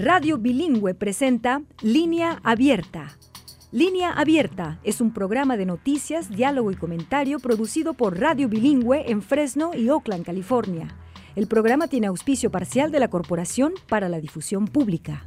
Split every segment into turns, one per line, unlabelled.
Radio Bilingüe presenta Línea Abierta. Línea Abierta es un programa de noticias, diálogo y comentario producido por Radio Bilingüe en Fresno y Oakland, California. El programa tiene auspicio parcial de la Corporación para la Difusión Pública.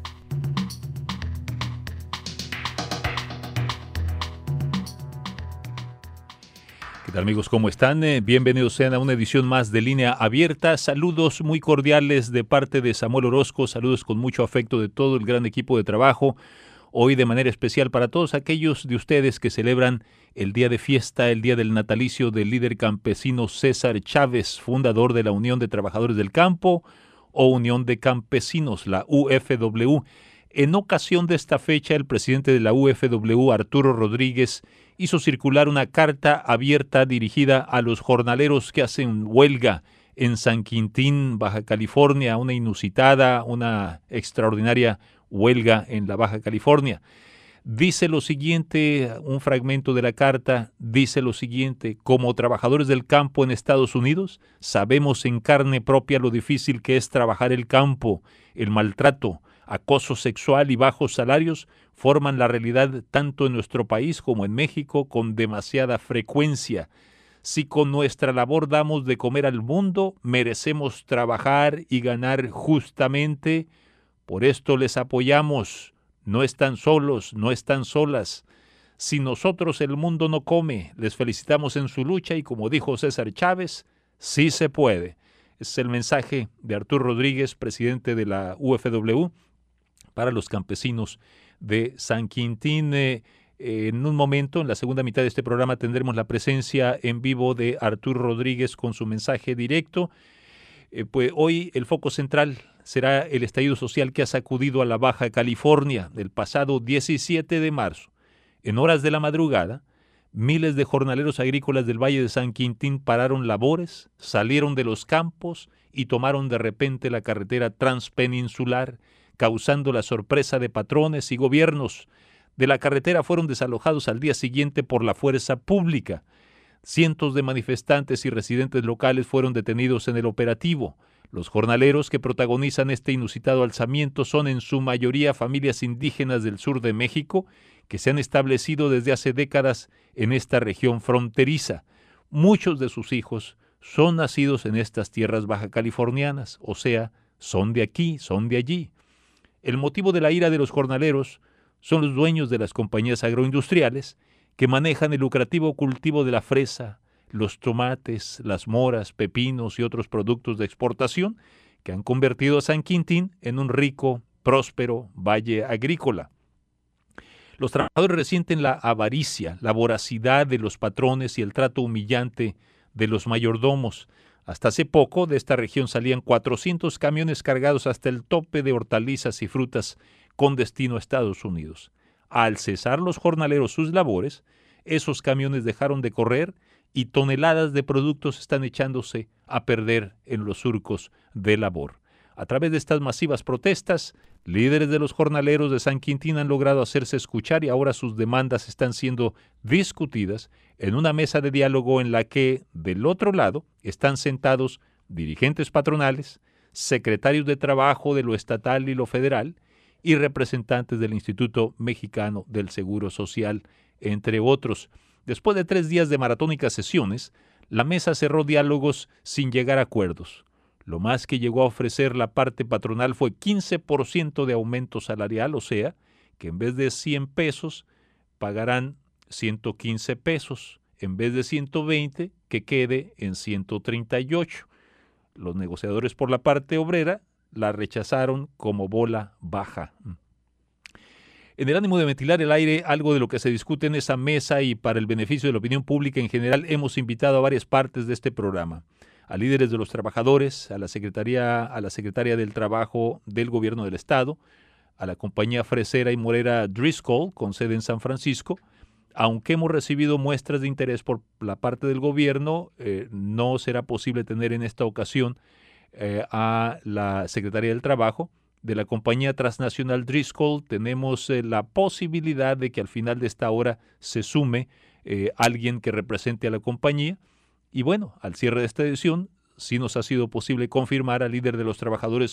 ¿Qué tal, amigos? ¿Cómo están? Bienvenidos sean a una edición más de Línea Abierta. Saludos muy cordiales de parte de Samuel Orozco, saludos con mucho afecto de todo el gran equipo de trabajo. Hoy de manera especial para todos aquellos de ustedes que celebran el día de fiesta, el día del natalicio del líder campesino César Chávez, fundador de la Unión de Trabajadores del Campo o Unión de Campesinos, la UFW. En ocasión de esta fecha, el presidente de la UFW, Arturo Rodríguez, hizo circular una carta abierta dirigida a los jornaleros que hacen huelga en San Quintín, Baja California, una inusitada, una extraordinaria huelga en la Baja California. Dice lo siguiente, un fragmento de la carta, dice lo siguiente: como trabajadores del campo en Estados Unidos, sabemos en carne propia lo difícil que es trabajar el campo, el maltrato, acoso sexual y bajos salarios forman la realidad tanto en nuestro país como en México con demasiada frecuencia. Si con nuestra labor damos de comer al mundo, merecemos trabajar y ganar justamente. Por esto les apoyamos. No están solos, no están solas. Si nosotros el mundo no come, les felicitamos en su lucha y como dijo César Chávez, sí se puede. Es el mensaje de Arturo Rodríguez, presidente de la UFW, para los campesinos de San Quintín. En un momento, en la segunda mitad de este programa, tendremos la presencia en vivo de Arturo Rodríguez con su mensaje directo. Pues hoy el foco central será el estallido social que ha sacudido a la Baja California. El pasado 17 de marzo, en horas de la madrugada, miles de jornaleros agrícolas del Valle de San Quintín pararon labores, salieron de los campos y tomaron de repente la carretera transpeninsular, causando la sorpresa de patrones y gobiernos. De la carretera fueron desalojados al día siguiente por la fuerza pública. Cientos de manifestantes y residentes locales fueron detenidos en el operativo. Los jornaleros que protagonizan este inusitado alzamiento son en su mayoría familias indígenas del sur de México que se han establecido desde hace décadas en esta región fronteriza. Muchos de sus hijos son nacidos en estas tierras baja californianas, o sea, son de aquí, son de allí. El motivo de la ira de los jornaleros son los dueños de las compañías agroindustriales que manejan el lucrativo cultivo de la fresa, los tomates, las moras, pepinos y otros productos de exportación que han convertido a San Quintín en un rico, próspero valle agrícola. Los trabajadores resienten la avaricia, la voracidad de los patrones y el trato humillante de los mayordomos. Hasta hace poco de esta región salían 400 camiones cargados hasta el tope de hortalizas y frutas con destino a Estados Unidos. Al cesar los jornaleros sus labores, esos camiones dejaron de correr y toneladas de productos están echándose a perder en los surcos de labor. A través de estas masivas protestas, líderes de los jornaleros de San Quintín han logrado hacerse escuchar y ahora sus demandas están siendo discutidas en una mesa de diálogo en la que, del otro lado, están sentados dirigentes patronales, secretarios de trabajo de lo estatal y lo federal y representantes del Instituto Mexicano del Seguro Social, entre otros. Después de 3 días de maratónicas sesiones, la mesa cerró diálogos sin llegar a acuerdos. Lo más que llegó a ofrecer la parte patronal fue 15% de aumento salarial, o sea, que en vez de 100 pesos pagarán 115 pesos, en vez de 120, que quede en 138. Los negociadores por la parte obrera la rechazaron como bola baja. En el ánimo de ventilar el aire, algo de lo que se discute en esa mesa y para el beneficio de la opinión pública en general, hemos invitado a varias partes de este programa. A líderes de los trabajadores, a la secretaria del Trabajo del Gobierno del Estado, a la compañía fresera y morera Driscoll, con sede en San Francisco. Aunque hemos recibido muestras de interés por la parte del gobierno, no será posible tener en esta ocasión a la Secretaría del Trabajo. De la compañía transnacional Driscoll tenemos la posibilidad de que al final de esta hora se sume alguien que represente a la compañía. Y bueno, al cierre de esta edición sí nos ha sido posible confirmar al líder de los trabajadores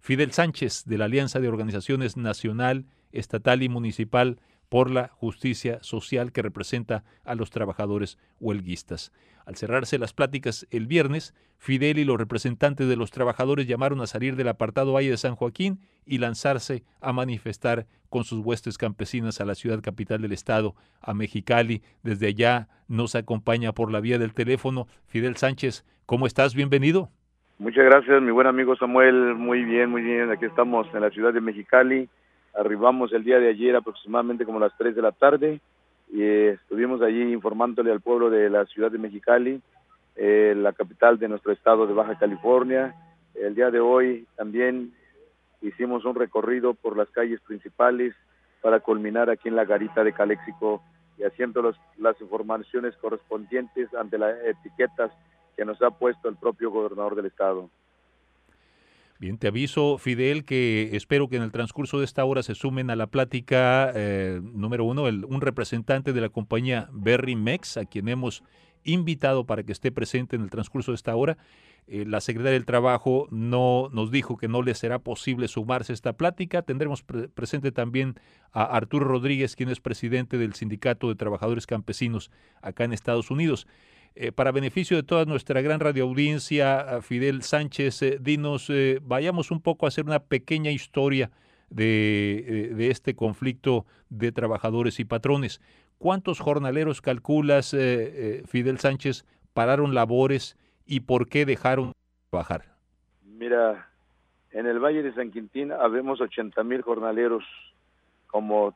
Fidel Sánchez, de la Alianza de Organizaciones Nacional, Estatal y Municipal por la Justicia Social, que representa a los trabajadores huelguistas. Al cerrarse las pláticas el viernes, Fidel y los representantes de los trabajadores llamaron a salir del apartado Valle de San Joaquín y lanzarse a manifestar con sus huestes campesinas a la ciudad capital del estado, a Mexicali. Desde allá nos acompaña por la vía del teléfono Fidel Sánchez. ¿Cómo estás? Bienvenido.
Muchas gracias, mi buen amigo Samuel. Muy bien. Aquí estamos en la ciudad de Mexicali. Arribamos el día de ayer aproximadamente como a las 3 de la tarde y estuvimos allí informándole al pueblo de la ciudad de Mexicali, la capital de nuestro estado de Baja California. El día de hoy también hicimos un recorrido por las calles principales para culminar aquí en la garita de Calexico y haciendo las informaciones correspondientes ante las etiquetas que nos ha puesto el propio gobernador del estado.
Bien, te aviso, Fidel, que espero que en el transcurso de esta hora se sumen a la plática, número uno, un representante de la compañía Berry Mex, a quien hemos invitado para que esté presente en el transcurso de esta hora. La secretaria del Trabajo nos dijo que no le será posible sumarse a esta plática. Tendremos presente también a Arturo Rodríguez, quien es presidente del Sindicato de Trabajadores Campesinos acá en Estados Unidos. Para beneficio de toda nuestra gran radioaudiencia, Fidel Sánchez, dinos, vayamos un poco a hacer una pequeña historia de este conflicto de trabajadores y patrones. ¿Cuántos jornaleros calculas, Fidel Sánchez, pararon labores y por qué dejaron de trabajar?
Mira, en el Valle de San Quintín habemos 80,000 jornaleros como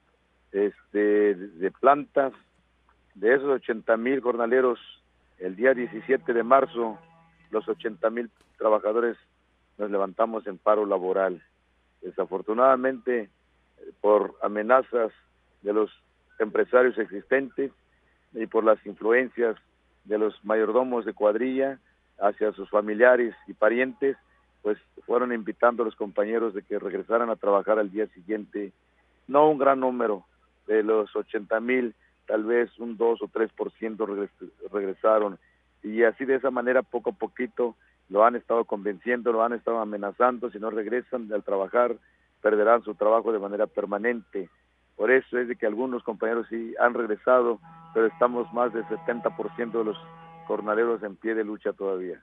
de plantas. De esos 80,000 jornaleros, el día 17 de marzo, los 80,000 trabajadores nos levantamos en paro laboral. Desafortunadamente, por amenazas de los empresarios existentes y por las influencias de los mayordomos de cuadrilla hacia sus familiares y parientes, pues fueron invitando a los compañeros de que regresaran a trabajar al día siguiente. No un gran número de los 80,000, tal vez un 2 o 3% regresaron, y así de esa manera poco a poquito lo han estado convenciendo, lo han estado amenazando. Si no regresan al trabajar, perderán su trabajo de manera permanente. Por eso es de que algunos compañeros sí han regresado, pero estamos más del 70% de los jornaleros en pie de lucha todavía.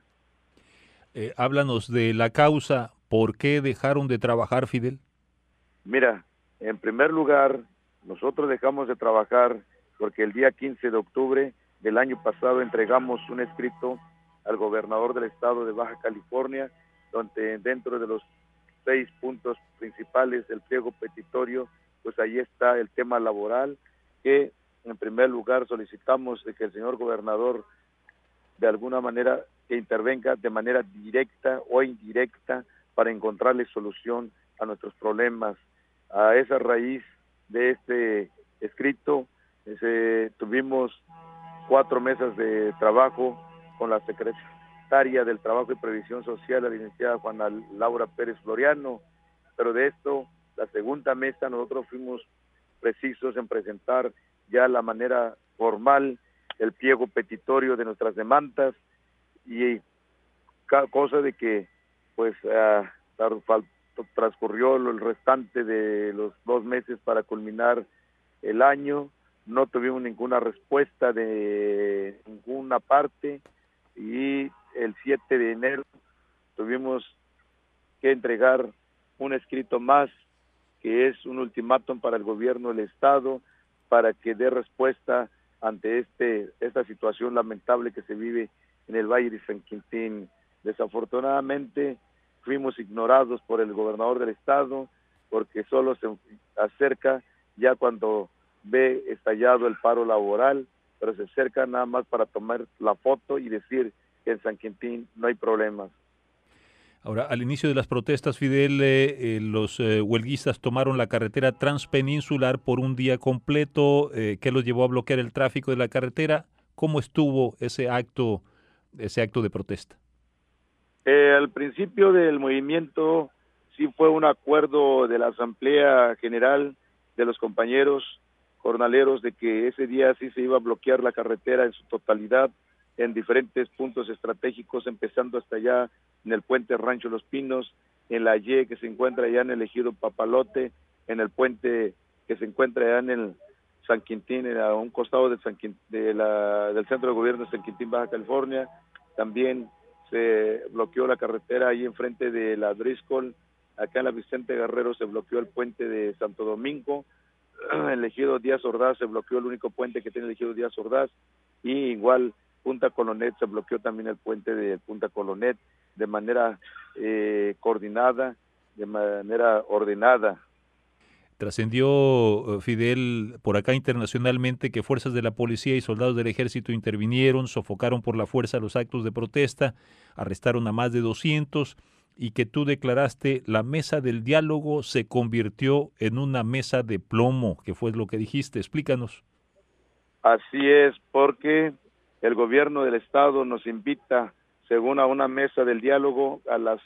Háblanos de la causa, ¿por qué dejaron de trabajar, Fidel?
Mira, en primer lugar, nosotros dejamos de trabajar porque el día 15 de octubre del año pasado entregamos un escrito al gobernador del estado de Baja California, donde dentro de los 6 puntos principales del pliego petitorio, pues ahí está el tema laboral, que en primer lugar solicitamos de que el señor gobernador de alguna manera que intervenga de manera directa o indirecta para encontrarle solución a nuestros problemas. A esa raíz de este escrito, tuvimos 4 mesas de trabajo con la secretaria del Trabajo y Previsión Social, la licenciada Juana Laura Pérez Floriano, pero de esto, la segunda mesa, nosotros fuimos precisos en presentar ya la manera formal el pliego petitorio de nuestras demandas, y cosa de que pues transcurrió el restante de los 2 meses para culminar el año. No tuvimos ninguna respuesta de ninguna parte, y el 7 de enero tuvimos que entregar un escrito más, que es un ultimátum para el gobierno del estado para que dé respuesta ante esta situación lamentable que se vive en el Valle de San Quintín. Desafortunadamente fuimos ignorados por el gobernador del estado, porque solo se acerca ya cuando ve estallado el paro laboral, pero se acerca nada más para tomar la foto y decir que en San Quintín no hay problemas.
Ahora, al inicio de las protestas, Fidel, los huelguistas tomaron la carretera transpeninsular por un día completo, que los llevó a bloquear el tráfico de la carretera. ¿Cómo estuvo ese acto de protesta?
Al principio del movimiento sí fue un acuerdo de la Asamblea General de los compañeros jornaleros de que ese día sí se iba a bloquear la carretera en su totalidad en diferentes puntos estratégicos, empezando hasta allá en el puente Rancho Los Pinos, en la Y que se encuentra allá en el ejido Papalote, en el puente que se encuentra allá en el San Quintín, a un costado del centro de gobierno de San Quintín, Baja California. También se bloqueó la carretera ahí enfrente de la Driscoll. Acá en la Vicente Guerrero se bloqueó el puente de Santo Domingo. En el ejido Díaz Ordaz se bloqueó el único puente que tiene el ejido Díaz Ordaz, y igual Punta Colonet se bloqueó también el puente de Punta Colonet de manera coordinada, de manera ordenada.
Trascendió, Fidel, por acá internacionalmente que fuerzas de la policía y soldados del ejército intervinieron, sofocaron por la fuerza los actos de protesta, arrestaron a más de 200, y que tú declaraste la mesa del diálogo se convirtió en una mesa de plomo, que fue lo que dijiste. Explícanos.
Así es, porque el gobierno del estado nos invita, según a una mesa del diálogo, a las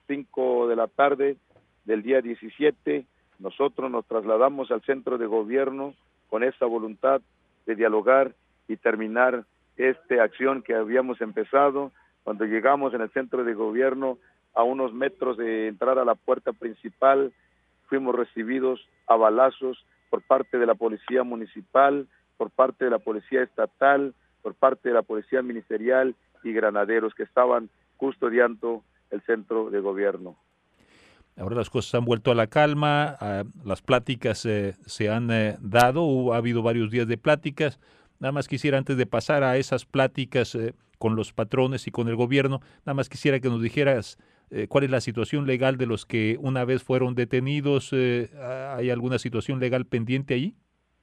5 de la tarde del día 17. Nosotros nos trasladamos al centro de gobierno con esa voluntad de dialogar y terminar esta acción que habíamos empezado. Cuando llegamos en el centro de gobierno, a unos metros de entrar a la puerta principal, fuimos recibidos a balazos por parte de la policía municipal, por parte de la policía estatal, por parte de la policía ministerial y granaderos que estaban custodiando el centro de gobierno.
Ahora las cosas han vuelto a la calma, las pláticas se han dado, ha habido varios días de pláticas. Nada más quisiera, antes de pasar a esas pláticas con los patrones y con el gobierno, nada más quisiera que nos dijeras cuál es la situación legal de los que una vez fueron detenidos. ¿Hay alguna situación legal pendiente allí?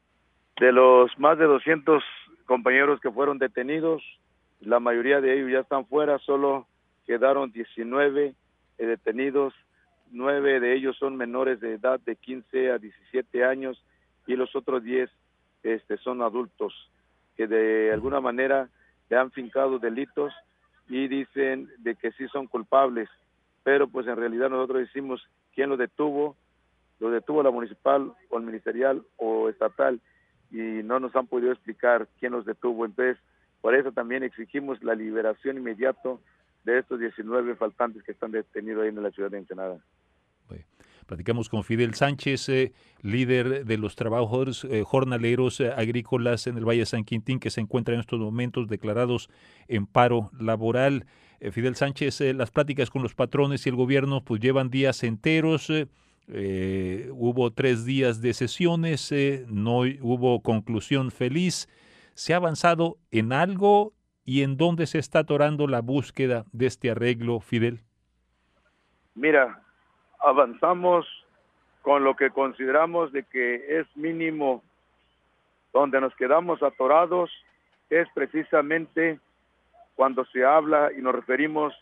De los más de 200 compañeros que fueron detenidos, la mayoría de ellos ya están fuera, solo quedaron 19 detenidos. 9 de ellos son menores de edad de 15 a 17 años y los otros 10 son adultos que de alguna manera le han fincado delitos y dicen de que sí son culpables, pero pues en realidad nosotros decimos quién lo detuvo la municipal o el ministerial o estatal, y no nos han podido explicar quién los detuvo. Entonces, por eso también exigimos la liberación inmediata de estos 19 faltantes que están detenidos ahí en la ciudad de Ensenada.
Platicamos con Fidel Sánchez, líder de los trabajadores jornaleros agrícolas en el Valle de San Quintín, que se encuentran en estos momentos declarados en paro laboral. Fidel Sánchez, las pláticas con los patrones y el gobierno pues llevan días enteros. Hubo 3 días de sesiones, no hubo conclusión feliz. ¿Se ha avanzado en algo y en dónde se está atorando la búsqueda de este arreglo, Fidel?
Mira, avanzamos con lo que consideramos de que es mínimo. Donde nos quedamos atorados es precisamente cuando se habla y nos referimos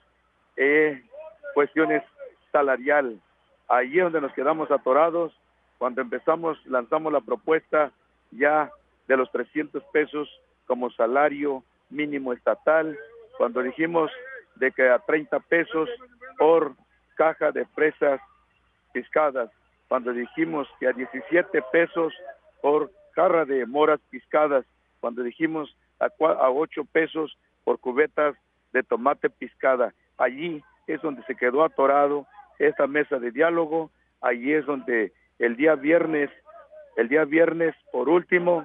cuestiones salarial. Ahí es donde nos quedamos atorados, cuando lanzamos la propuesta ya de los 300 pesos como salario mínimo estatal, cuando dijimos de que a 30 pesos por caja de fresas piscadas, cuando dijimos que a 17 pesos por jarra de moras piscadas, cuando dijimos a 8 pesos por cubetas de tomate piscada. Allí es donde se quedó atorado esta mesa de diálogo. Allí es donde el día viernes, por último,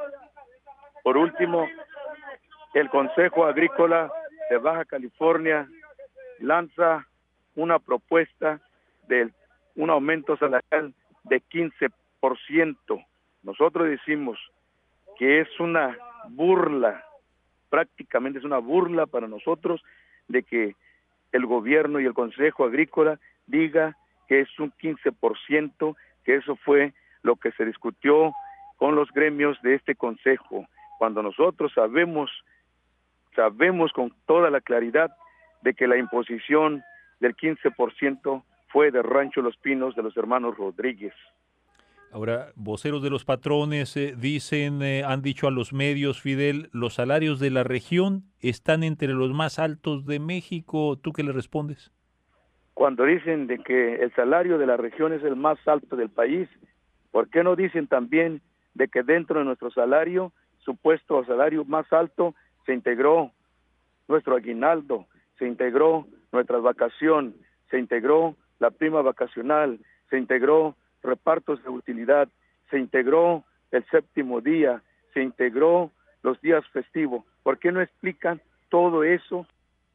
el Consejo Agrícola de Baja California lanza una propuesta de un aumento salarial de 15%. Nosotros decimos que es una burla, prácticamente es una burla para nosotros de que el gobierno y el Consejo Agrícola diga que es un 15%, que eso fue lo que se discutió con los gremios de este consejo, cuando nosotros sabemos con toda la claridad de que la imposición del 15% fue de Rancho Los Pinos de los hermanos Rodríguez.
Ahora, voceros de los patrones han dicho a los medios, Fidel, los salarios de la región están entre los más altos de México. ¿Tú qué le respondes?
Cuando dicen de que el salario de la región es el más alto del país, ¿por qué no dicen también de que dentro de nuestro salario, supuesto salario más alto, se integró nuestro aguinaldo, se integró nuestra vacación, se integró la prima vacacional, se integró repartos de utilidad, se integró el séptimo día, se integró los días festivos. ¿Por qué no explican todo eso?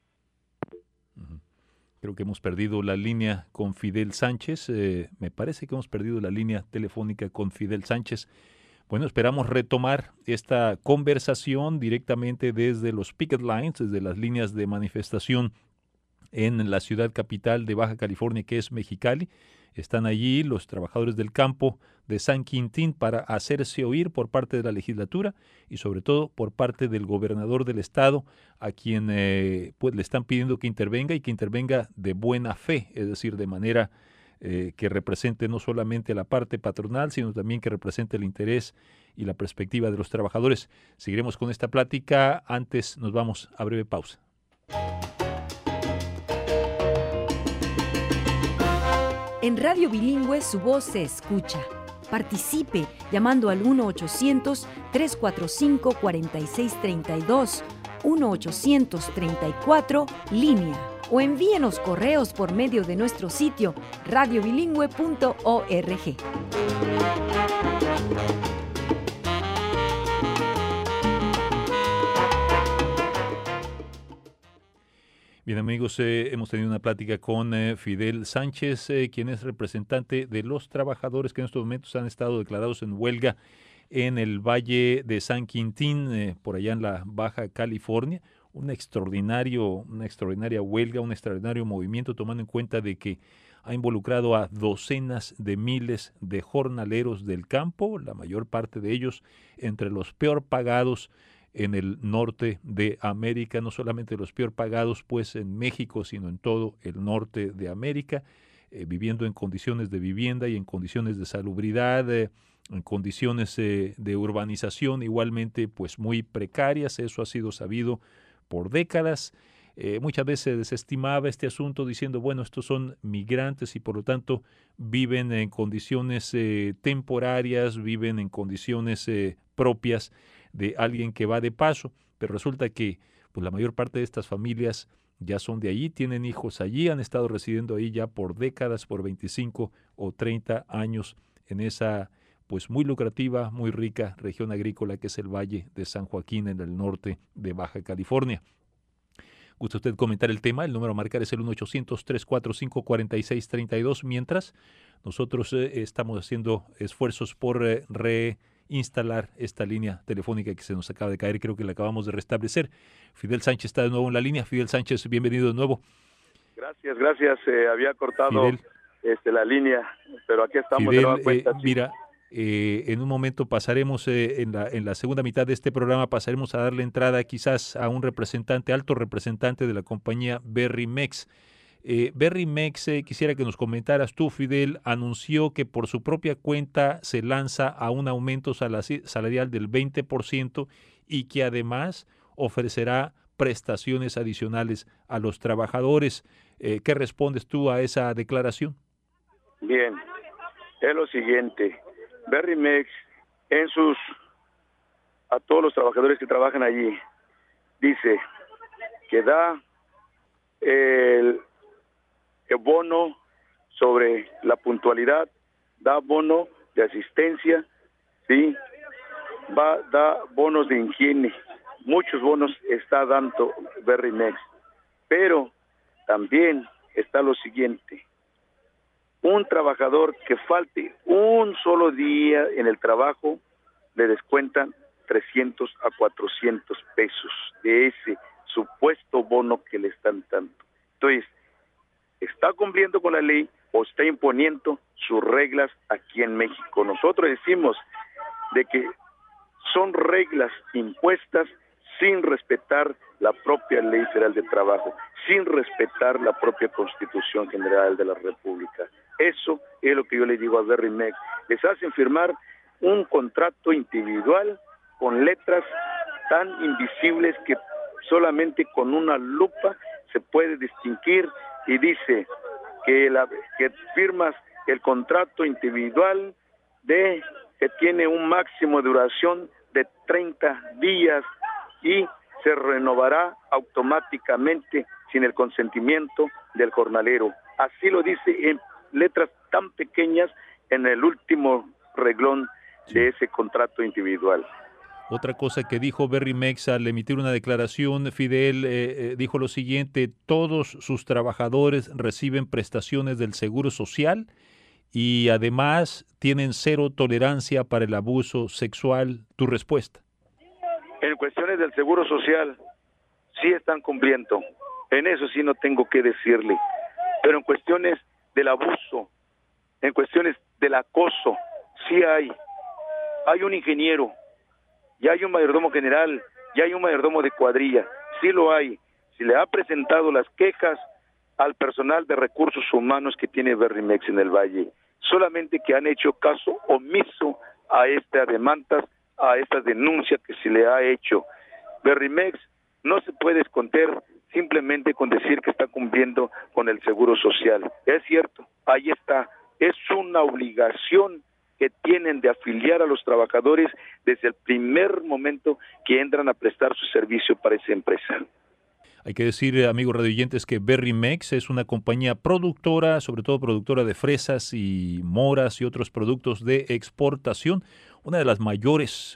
Creo que hemos perdido la línea con Fidel Sánchez. Me parece que hemos perdido la línea telefónica con Fidel Sánchez. Bueno, esperamos retomar esta conversación directamente desde los picket lines, desde las líneas de manifestación en la ciudad capital de Baja California, que es Mexicali. Están allí los trabajadores del campo de San Quintín para hacerse oír por parte de la legislatura y sobre todo por parte del gobernador del estado, a quien pues le están pidiendo que intervenga y que intervenga de buena fe, es decir, de manera que represente no solamente la parte patronal, sino también que represente el interés y la perspectiva de los trabajadores. Seguiremos con esta plática. Antes nos vamos a breve pausa.
En Radio Bilingüe su voz se escucha. Participe llamando al 1-800-345-4632, 1-800-34-LÍNEA o envíenos correos por medio de nuestro sitio radiobilingüe.org.
Bien, amigos, hemos tenido una plática con Fidel Sánchez, quien es representante de los trabajadores que en estos momentos han estado declarados en huelga en el Valle de San Quintín, por allá en la Baja California. Una extraordinaria huelga, un extraordinario movimiento, tomando en cuenta de que ha involucrado a docenas de miles de jornaleros del campo, la mayor parte de ellos entre los peor pagados en el norte de América, no solamente los peor pagados pues en México, sino en todo el norte de América, viviendo en condiciones de vivienda y en condiciones de salubridad, en condiciones de urbanización igualmente pues muy precarias. Eso ha sido sabido por décadas. Muchas veces se desestimaba este asunto diciendo, bueno, estos son migrantes y por lo tanto viven en condiciones temporarias, viven en condiciones propias de alguien que va de paso, pero resulta que pues la mayor parte de estas familias ya son de allí, tienen hijos allí, han estado residiendo ahí ya por décadas, por 25 o 30 años en esa pues muy lucrativa, muy rica región agrícola que es el Valle de San Joaquín en el norte de Baja California. ¿Gusta usted comentar el tema? El número a marcar es el 1-800-345-4632, mientras nosotros estamos haciendo esfuerzos por reinstalar esta línea telefónica que se nos acaba de caer, creo que la acabamos de restablecer. Fidel Sánchez está de nuevo en la línea. Fidel Sánchez, bienvenido de nuevo.
Gracias, había cortado
Fidel,
la línea, pero aquí estamos.
Fidel,
de nueva cuenta,
mira, en un momento pasaremos, en la segunda mitad de este programa, pasaremos a darle entrada quizás a un alto representante de la compañía Berry-Mex. Berry-Mex, quisiera que nos comentaras tú, Fidel, anunció que por su propia cuenta se lanza a un aumento salarial del 20% y que además ofrecerá prestaciones adicionales a los trabajadores. ¿Qué respondes tú a esa declaración?
Bien, es lo siguiente. Berry-Mex, a todos los trabajadores que trabajan allí, dice que da el bono sobre la puntualidad, da bono de asistencia, ¿sí? Da bonos de higiene, muchos bonos está dando Berry-Mex, pero también está lo siguiente: un trabajador que falte un solo día en el trabajo, le descuentan 300 a 400 pesos de ese supuesto bono que le están dando. Entonces, está cumpliendo con la ley o está imponiendo sus reglas aquí en México. Nosotros decimos de que son reglas impuestas sin respetar la propia Ley Federal de Trabajo, sin respetar la propia Constitución General de la República. Eso es lo que yo le digo a Berry-Mex. Les hacen firmar un contrato individual con letras tan invisibles que solamente con una lupa se puede distinguir, y dice que firmas el contrato individual que tiene un máximo de duración de 30 días y se renovará automáticamente sin el consentimiento del jornalero. Así lo dice en letras tan pequeñas en el último reglón de ese contrato individual.
Otra cosa que dijo Berrymex al emitir una declaración, Fidel, dijo lo siguiente: todos sus trabajadores reciben prestaciones del Seguro Social y además tienen cero tolerancia para el abuso sexual. ¿Tu respuesta?
En cuestiones del Seguro Social, sí están cumpliendo. En eso sí no tengo que decirle. Pero en cuestiones del abuso, en cuestiones del acoso, sí hay. Hay un ingeniero, ya hay un mayordomo general, ya hay un mayordomo de cuadrilla, sí lo hay. Se le ha presentado las quejas al personal de recursos humanos que tiene Berrymex en el Valle, solamente que han hecho caso omiso a estas demandas, a esta denuncia que se le ha hecho. Berrymex no se puede esconder simplemente con decir que está cumpliendo con el Seguro Social. Es cierto, ahí está, es una obligación que tienen de afiliar a los trabajadores desde el primer momento que entran a prestar su servicio para esa empresa.
Hay que decir, amigos radioyentes, que Berrymex es una compañía productora, sobre todo productora de fresas y moras y otros productos de exportación, una de las mayores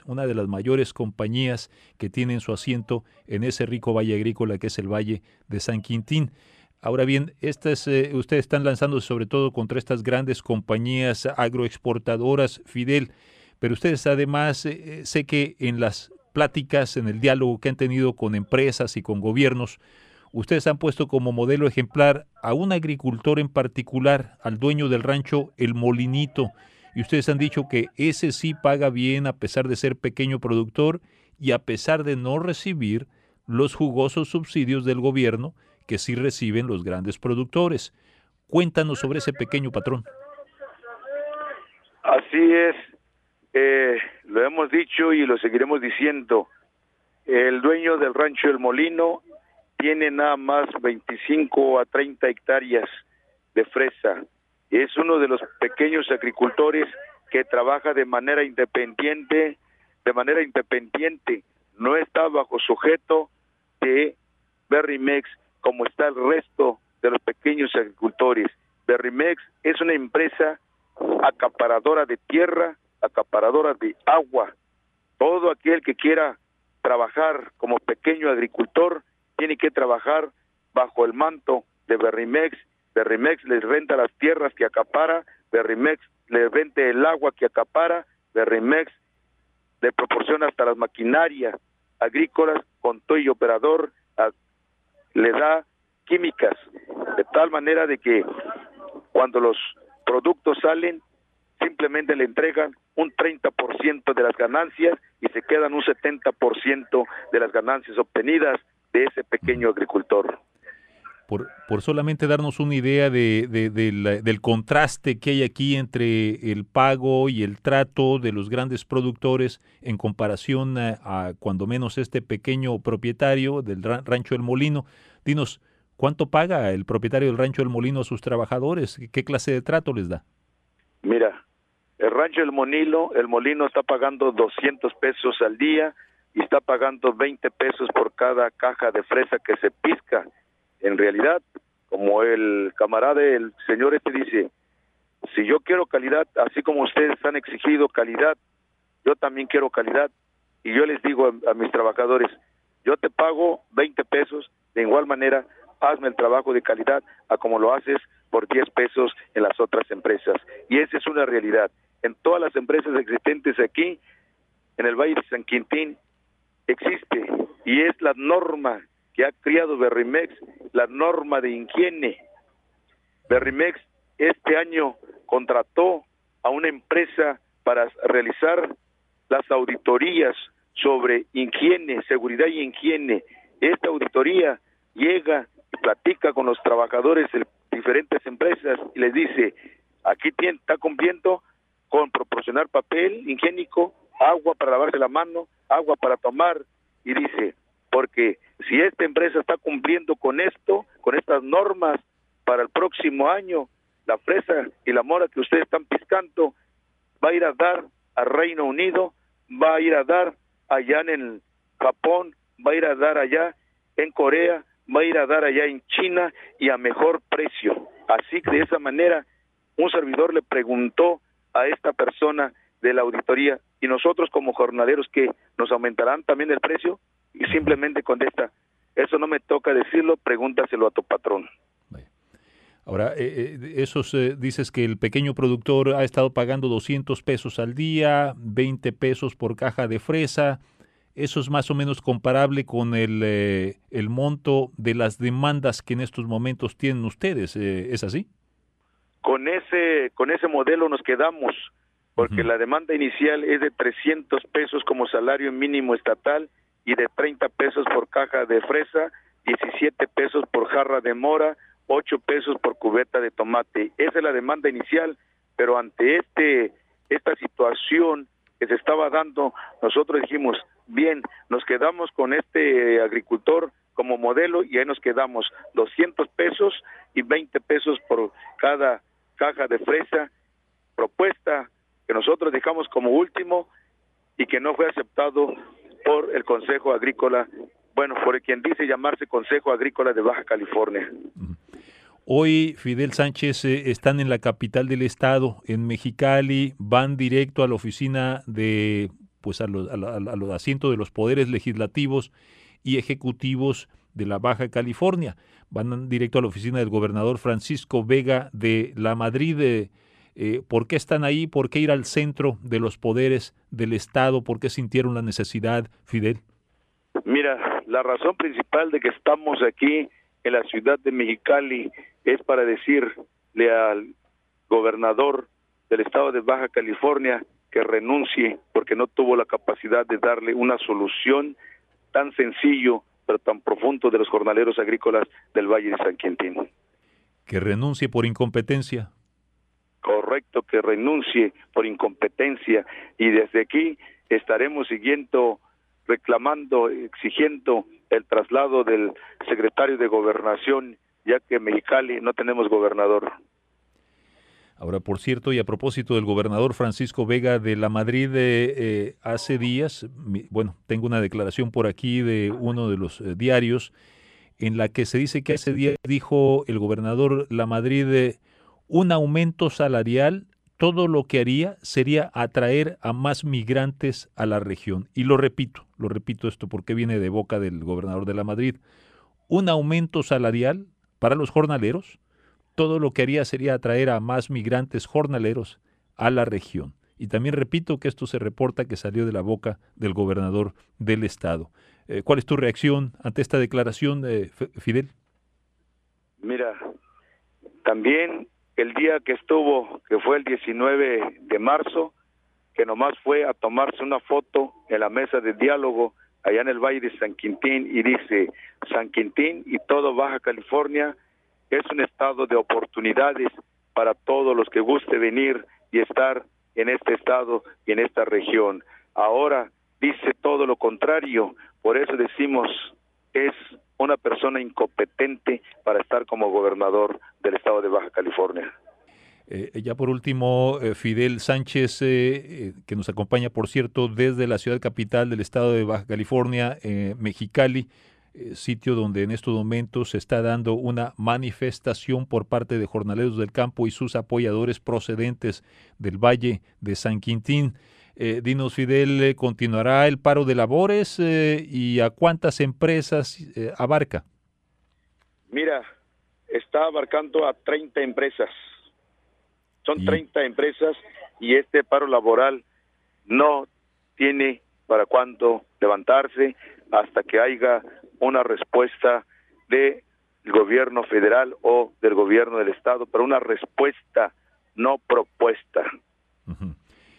compañías que tienen su asiento en ese rico valle agrícola que es el Valle de San Quintín. Ahora bien, ustedes están lanzándose sobre todo contra estas grandes compañías agroexportadoras, Fidel, pero ustedes además sé que en las pláticas, en el diálogo que han tenido con empresas y con gobiernos, ustedes han puesto como modelo ejemplar a un agricultor en particular, al dueño del rancho El Molinito, y ustedes han dicho que ese sí paga bien a pesar de ser pequeño productor y a pesar de no recibir los jugosos subsidios del gobierno que sí reciben los grandes productores. Cuéntanos sobre ese pequeño patrón.
Así es, lo hemos dicho y lo seguiremos diciendo. El dueño del rancho El Molino tiene nada más 25 a 30 hectáreas de fresa. Es uno de los pequeños agricultores que trabaja de manera independiente, no está bajo sujeto de Berrymex como está el resto de los pequeños agricultores. Berrymex es una empresa acaparadora de tierra, acaparadora de agua. Todo aquel que quiera trabajar como pequeño agricultor tiene que trabajar bajo el manto de Berrymex. Berrymex les renta las tierras que acapara, Berrymex les renta el agua que acapara, Berrymex le proporciona hasta las maquinarias agrícolas con todo y operador, le da químicas, de tal manera de que cuando los productos salen, simplemente le entregan un 30% de las ganancias y se quedan un 70% de las ganancias obtenidas de ese pequeño agricultor.
Por solamente darnos una idea del contraste que hay aquí entre el pago y el trato de los grandes productores en comparación a cuando menos este pequeño propietario del rancho El Molino. Dinos, ¿cuánto paga el propietario del rancho El Molino a sus trabajadores? ¿Qué clase de trato les da?
Mira, el rancho El Molino está pagando 200 pesos al día y está pagando 20 pesos por cada caja de fresa que se pizca. En realidad, como el camarada, el señor dice, si yo quiero calidad, así como ustedes han exigido calidad, yo también quiero calidad. Y yo les digo a mis trabajadores, yo te pago 20 pesos, de igual manera, hazme el trabajo de calidad a como lo haces por 10 pesos en las otras empresas. Y esa es una realidad. En todas las empresas existentes aquí, en el Valle de San Quintín, existe, y es la norma que ha criado Berrymex, la norma de higiene. Berrymex este año contrató a una empresa para realizar las auditorías sobre higiene, seguridad y higiene. Esta auditoría llega y platica con los trabajadores de diferentes empresas y les dice, aquí está cumpliendo con proporcionar papel higiénico, agua para lavarse la mano, agua para tomar, y dice, porque si esta empresa está cumpliendo con esto, con estas normas, para el próximo año, la fresa y la mora que ustedes están piscando, va a ir a dar a Reino Unido, va a ir a dar allá en Japón, va a ir a dar allá en Corea, va a ir a dar allá en China y a mejor precio. Así que de esa manera un servidor le preguntó a esta persona de la auditoría, y nosotros como jornaleros, ¿qué? ¿Nos aumentarán también el precio? Y simplemente contesta, eso no me toca decirlo, pregúntaselo a tu patrón.
Ahora, dices que el pequeño productor ha estado pagando 200 pesos al día, 20 pesos por caja de fresa. ¿Eso es más o menos comparable con el monto de las demandas que en estos momentos tienen ustedes? ¿Es así?
Con ese modelo nos quedamos, porque la demanda inicial es de 300 pesos como salario mínimo estatal y de 30 pesos por caja de fresa, 17 pesos por jarra de mora, 8 pesos por cubeta de tomate. Esa es la demanda inicial, pero ante esta situación que se estaba dando, nosotros dijimos, bien, nos quedamos con este agricultor como modelo y ahí nos quedamos, 200 pesos y 20 pesos por cada caja de fresa, propuesta que nosotros dejamos como último y que no fue aceptado por el Consejo Agrícola, bueno, por quien dice llamarse Consejo Agrícola de Baja California.
Hoy, Fidel Sánchez, están en la capital del estado, en Mexicali, van directo a la oficina de, pues a los asientos de los poderes legislativos y ejecutivos de la Baja California. Van directo a la oficina del gobernador Francisco Vega de La Madrid. ¿Por qué están ahí? ¿Por qué ir al centro de los poderes del estado? ¿Por qué sintieron la necesidad, Fidel?
Mira, la razón principal de que estamos aquí en la ciudad de Mexicali es para decirle al gobernador del estado de Baja California que renuncie porque no tuvo la capacidad de darle una solución tan sencillo pero tan profundo de los jornaleros agrícolas del Valle de San Quintín.
¿Que renuncie por incompetencia?
Correcto, que renuncie por incompetencia, y desde aquí estaremos reclamando, exigiendo el traslado del secretario de Gobernación, ya que en Mexicali no tenemos gobernador.
Ahora, por cierto, y a propósito del gobernador Francisco Vega de La Madrid, hace días, tengo una declaración por aquí de uno de los diarios en la que se dice que ese día dijo el gobernador La Madrid, un aumento salarial, todo lo que haría sería atraer a más migrantes a la región. Y lo repito esto porque viene de boca del gobernador de La Madrid. Un aumento salarial para los jornaleros, todo lo que haría sería atraer a más migrantes jornaleros a la región. Y también repito que esto se reporta que salió de la boca del gobernador del estado. ¿Cuál es tu reacción ante esta declaración, Fidel?
Mira, también el día que fue el 19 de marzo, que nomás fue a tomarse una foto en la mesa de diálogo allá en el Valle de San Quintín y dice, San Quintín y todo Baja California es un estado de oportunidades para todos los que guste venir y estar en este estado y en esta región. Ahora dice todo lo contrario, por eso decimos es una persona incompetente para estar como gobernador del estado de Baja California.
Ya por último, Fidel Sánchez, que nos acompaña, por cierto, desde la ciudad capital del estado de Baja California, Mexicali, sitio donde en estos momentos se está dando una manifestación por parte de jornaleros del campo y sus apoyadores procedentes del Valle de San Quintín. Dinos, Fidel, ¿continuará el paro de labores y a cuántas empresas abarca?
Mira, está abarcando a 30 empresas. Son 30 empresas y este paro laboral no tiene para cuándo levantarse hasta que haya una respuesta del gobierno federal o del gobierno del estado, pero una respuesta, no propuesta.
Uh-huh.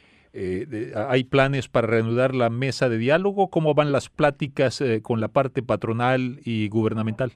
¿Hay planes para reanudar la mesa de diálogo? ¿Cómo van las pláticas con la parte patronal y gubernamental?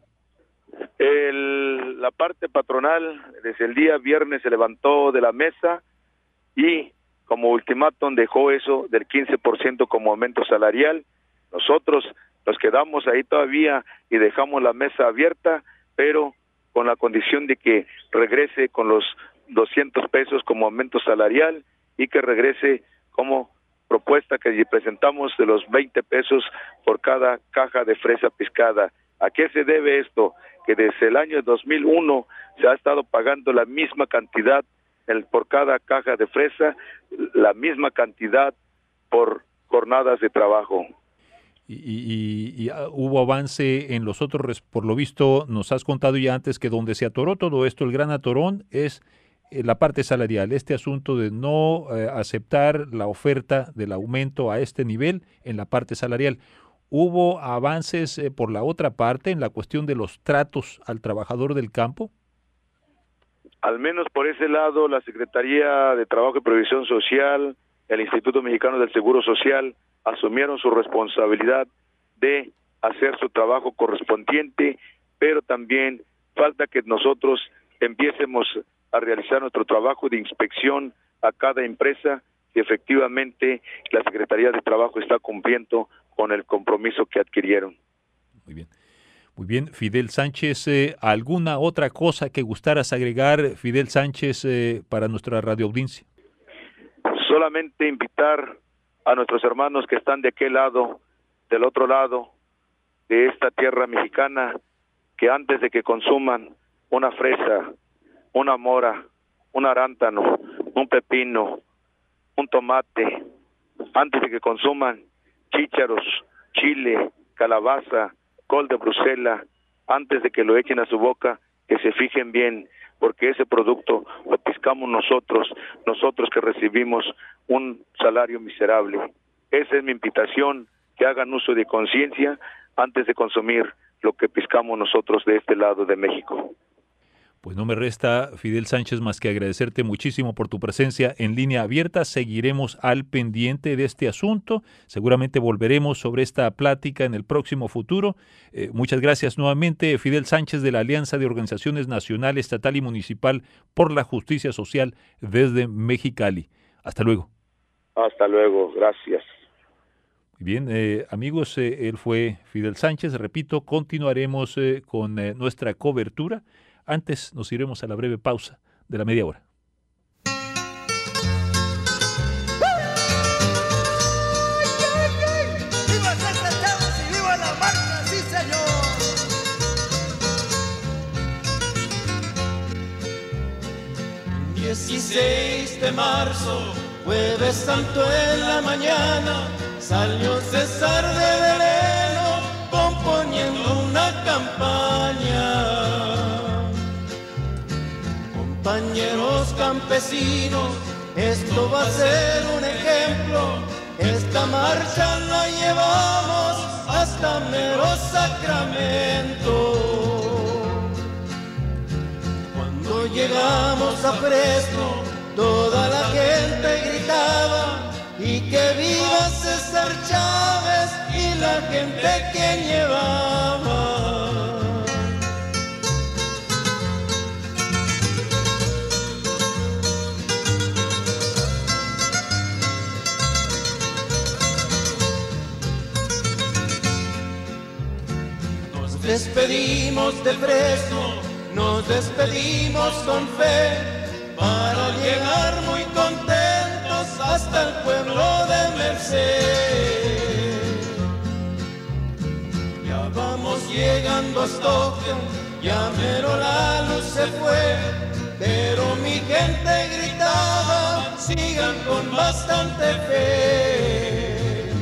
La parte patronal desde el día viernes se levantó de la mesa y como ultimátum dejó eso del 15% como aumento salarial. Nosotros nos quedamos ahí todavía y dejamos la mesa abierta, pero con la condición de que regrese con los 200 pesos como aumento salarial y que regrese como propuesta que presentamos de los 20 pesos por cada caja de fresa piscada. ¿A qué se debe esto? Que desde el año 2001 se ha estado pagando la misma cantidad por cada caja de fresa, la misma cantidad por jornadas de trabajo.
Y hubo avance en los otros, por lo visto, nos has contado ya antes que donde se atoró todo esto, el gran atorón, es la parte salarial, este asunto de no aceptar la oferta del aumento a este nivel en la parte salarial. ¿Hubo avances por la otra parte en la cuestión de los tratos al trabajador del campo?
Al menos por ese lado, la Secretaría de Trabajo y Previsión Social, el Instituto Mexicano del Seguro Social, asumieron su responsabilidad de hacer su trabajo correspondiente, pero también falta que nosotros empiecemos a realizar nuestro trabajo de inspección a cada empresa que efectivamente la Secretaría de Trabajo está cumpliendo con el compromiso que adquirieron.
Muy bien. Muy bien, Fidel Sánchez, ¿alguna otra cosa que gustaras agregar, Fidel Sánchez, para nuestra radioaudiencia?
Solamente invitar a nuestros hermanos que están de aquel lado, del otro lado de esta tierra mexicana, que antes de que consuman una fresa, una mora, un arándano, un pepino, un tomate, antes de que consuman chícharos, chile, calabaza, col de Bruselas, antes de que lo echen a su boca, que se fijen bien, porque ese producto lo piscamos nosotros que recibimos un salario miserable. Esa es mi invitación, que hagan uso de conciencia antes de consumir lo que piscamos nosotros de este lado de México.
Pues no me resta, Fidel Sánchez, más que agradecerte muchísimo por tu presencia en Línea Abierta. Seguiremos al pendiente de este asunto. Seguramente volveremos sobre esta plática en el próximo futuro. Muchas gracias nuevamente, Fidel Sánchez, de la Alianza de Organizaciones Nacional, Estatal y Municipal por la Justicia Social desde Mexicali. Hasta luego.
Hasta luego, gracias.
Muy bien, amigos, él fue Fidel Sánchez. Repito, continuaremos con nuestra cobertura. Antes nos iremos a la breve pausa de la media hora.
¡Viva César Chávez y viva la marcha! ¡Sí, señor! 16 de marzo, Jueves Santo en la mañana, salió César de Beleno componiendo una campaña. Compañeros campesinos, esto va a ser un ejemplo. Esta marcha la llevamos hasta mero Sacramento. Cuando llegamos a Fresno, toda la gente gritaba y que viva César Chávez y la gente que llevaba. Nos despedimos de Fresno, nos despedimos con fe, para llegar muy contentos hasta el pueblo de Merced. Ya vamos llegando a Stockton, ya mero la luz se fue, pero mi gente gritaba, sigan con bastante fe.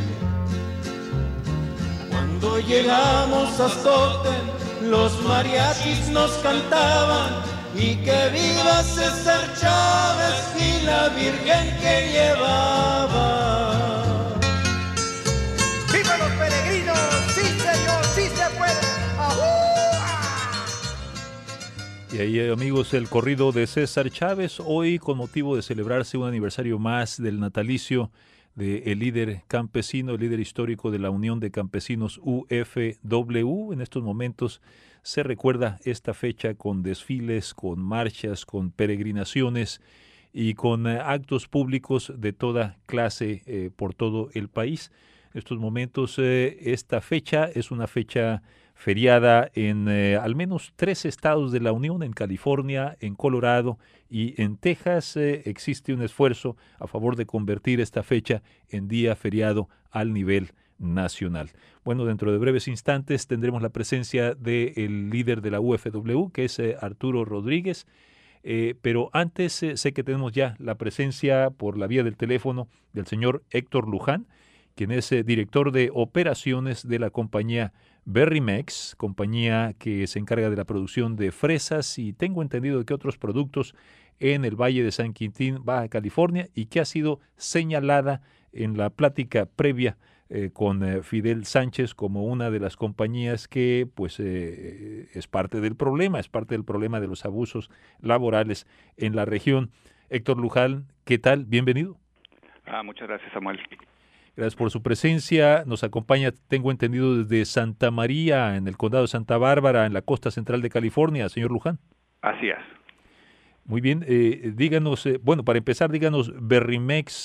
Cuando llegamos a Stockton, los mariachis nos cantaban y que viva César Chávez y la Virgen que llevaba. ¡Viva los peregrinos! ¡Sí, señor! ¡Sí se puede! ¡Ajúa!
Y ahí, amigos, el corrido de César Chávez, hoy con motivo de celebrarse un aniversario más del natalicio del líder campesino, el líder histórico de la Unión de Campesinos UFW. En estos momentos se recuerda esta fecha con desfiles, con marchas, con peregrinaciones y con actos públicos de toda clase por todo el país. En estos momentos esta fecha es una fecha feriada en al menos 3 estados de la Unión, en California, en Colorado y en Texas. Existe un esfuerzo a favor de convertir esta fecha en día feriado al nivel nacional. Bueno, dentro de breves instantes tendremos la presencia del líder de la UFW, que es Arturo Rodríguez, pero antes sé que tenemos ya la presencia por la vía del teléfono del señor Héctor Luján, quien es director de operaciones de la compañía Berry-Mex, compañía que se encarga de la producción de fresas y tengo entendido de que otros productos en el Valle de San Quintín, Baja California, y que ha sido señalada en la plática previa con Fidel Sánchez como una de las compañías que pues es parte del problema, de los abusos laborales en la región. Héctor Luján, ¿qué tal? Bienvenido.
Muchas gracias, Samuel.
Gracias por su presencia. Nos acompaña, tengo entendido, desde Santa María, en el condado de Santa Bárbara, en la costa central de California, señor Luján.
Así es.
Muy bien, díganos, para empezar, díganos, Berry-Mex,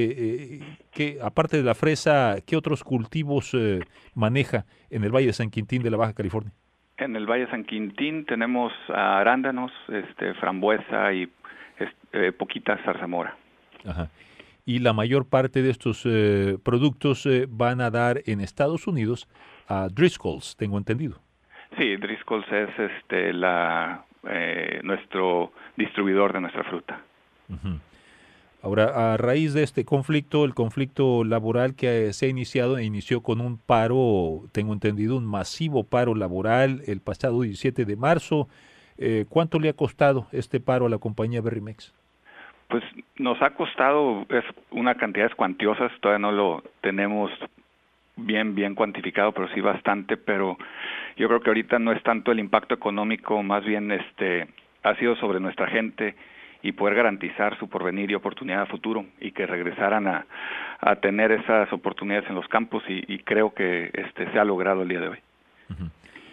que aparte de la fresa, ¿qué otros cultivos maneja en el Valle de San Quintín de la Baja California?
En el Valle de San Quintín tenemos arándanos, frambuesa y poquita zarzamora.
Ajá. Y la mayor parte de estos productos van a dar en Estados Unidos a Driscoll's, tengo entendido.
Sí, Driscoll's es nuestro distribuidor de nuestra fruta.
Uh-huh. Ahora, a raíz de este conflicto, el conflicto laboral que se ha inició con un paro, tengo entendido, un masivo paro laboral el pasado 17 de marzo. ¿Cuánto le ha costado este paro a la compañía Berry-Mex?
Pues nos ha costado una cantidad cuantiosas, todavía no lo tenemos bien cuantificado, pero sí bastante, pero yo creo que ahorita no es tanto el impacto económico, más bien ha sido sobre nuestra gente y poder garantizar su porvenir y oportunidad a futuro y que regresaran a tener esas oportunidades en los campos y creo que se ha logrado el día de hoy.
Uh-huh.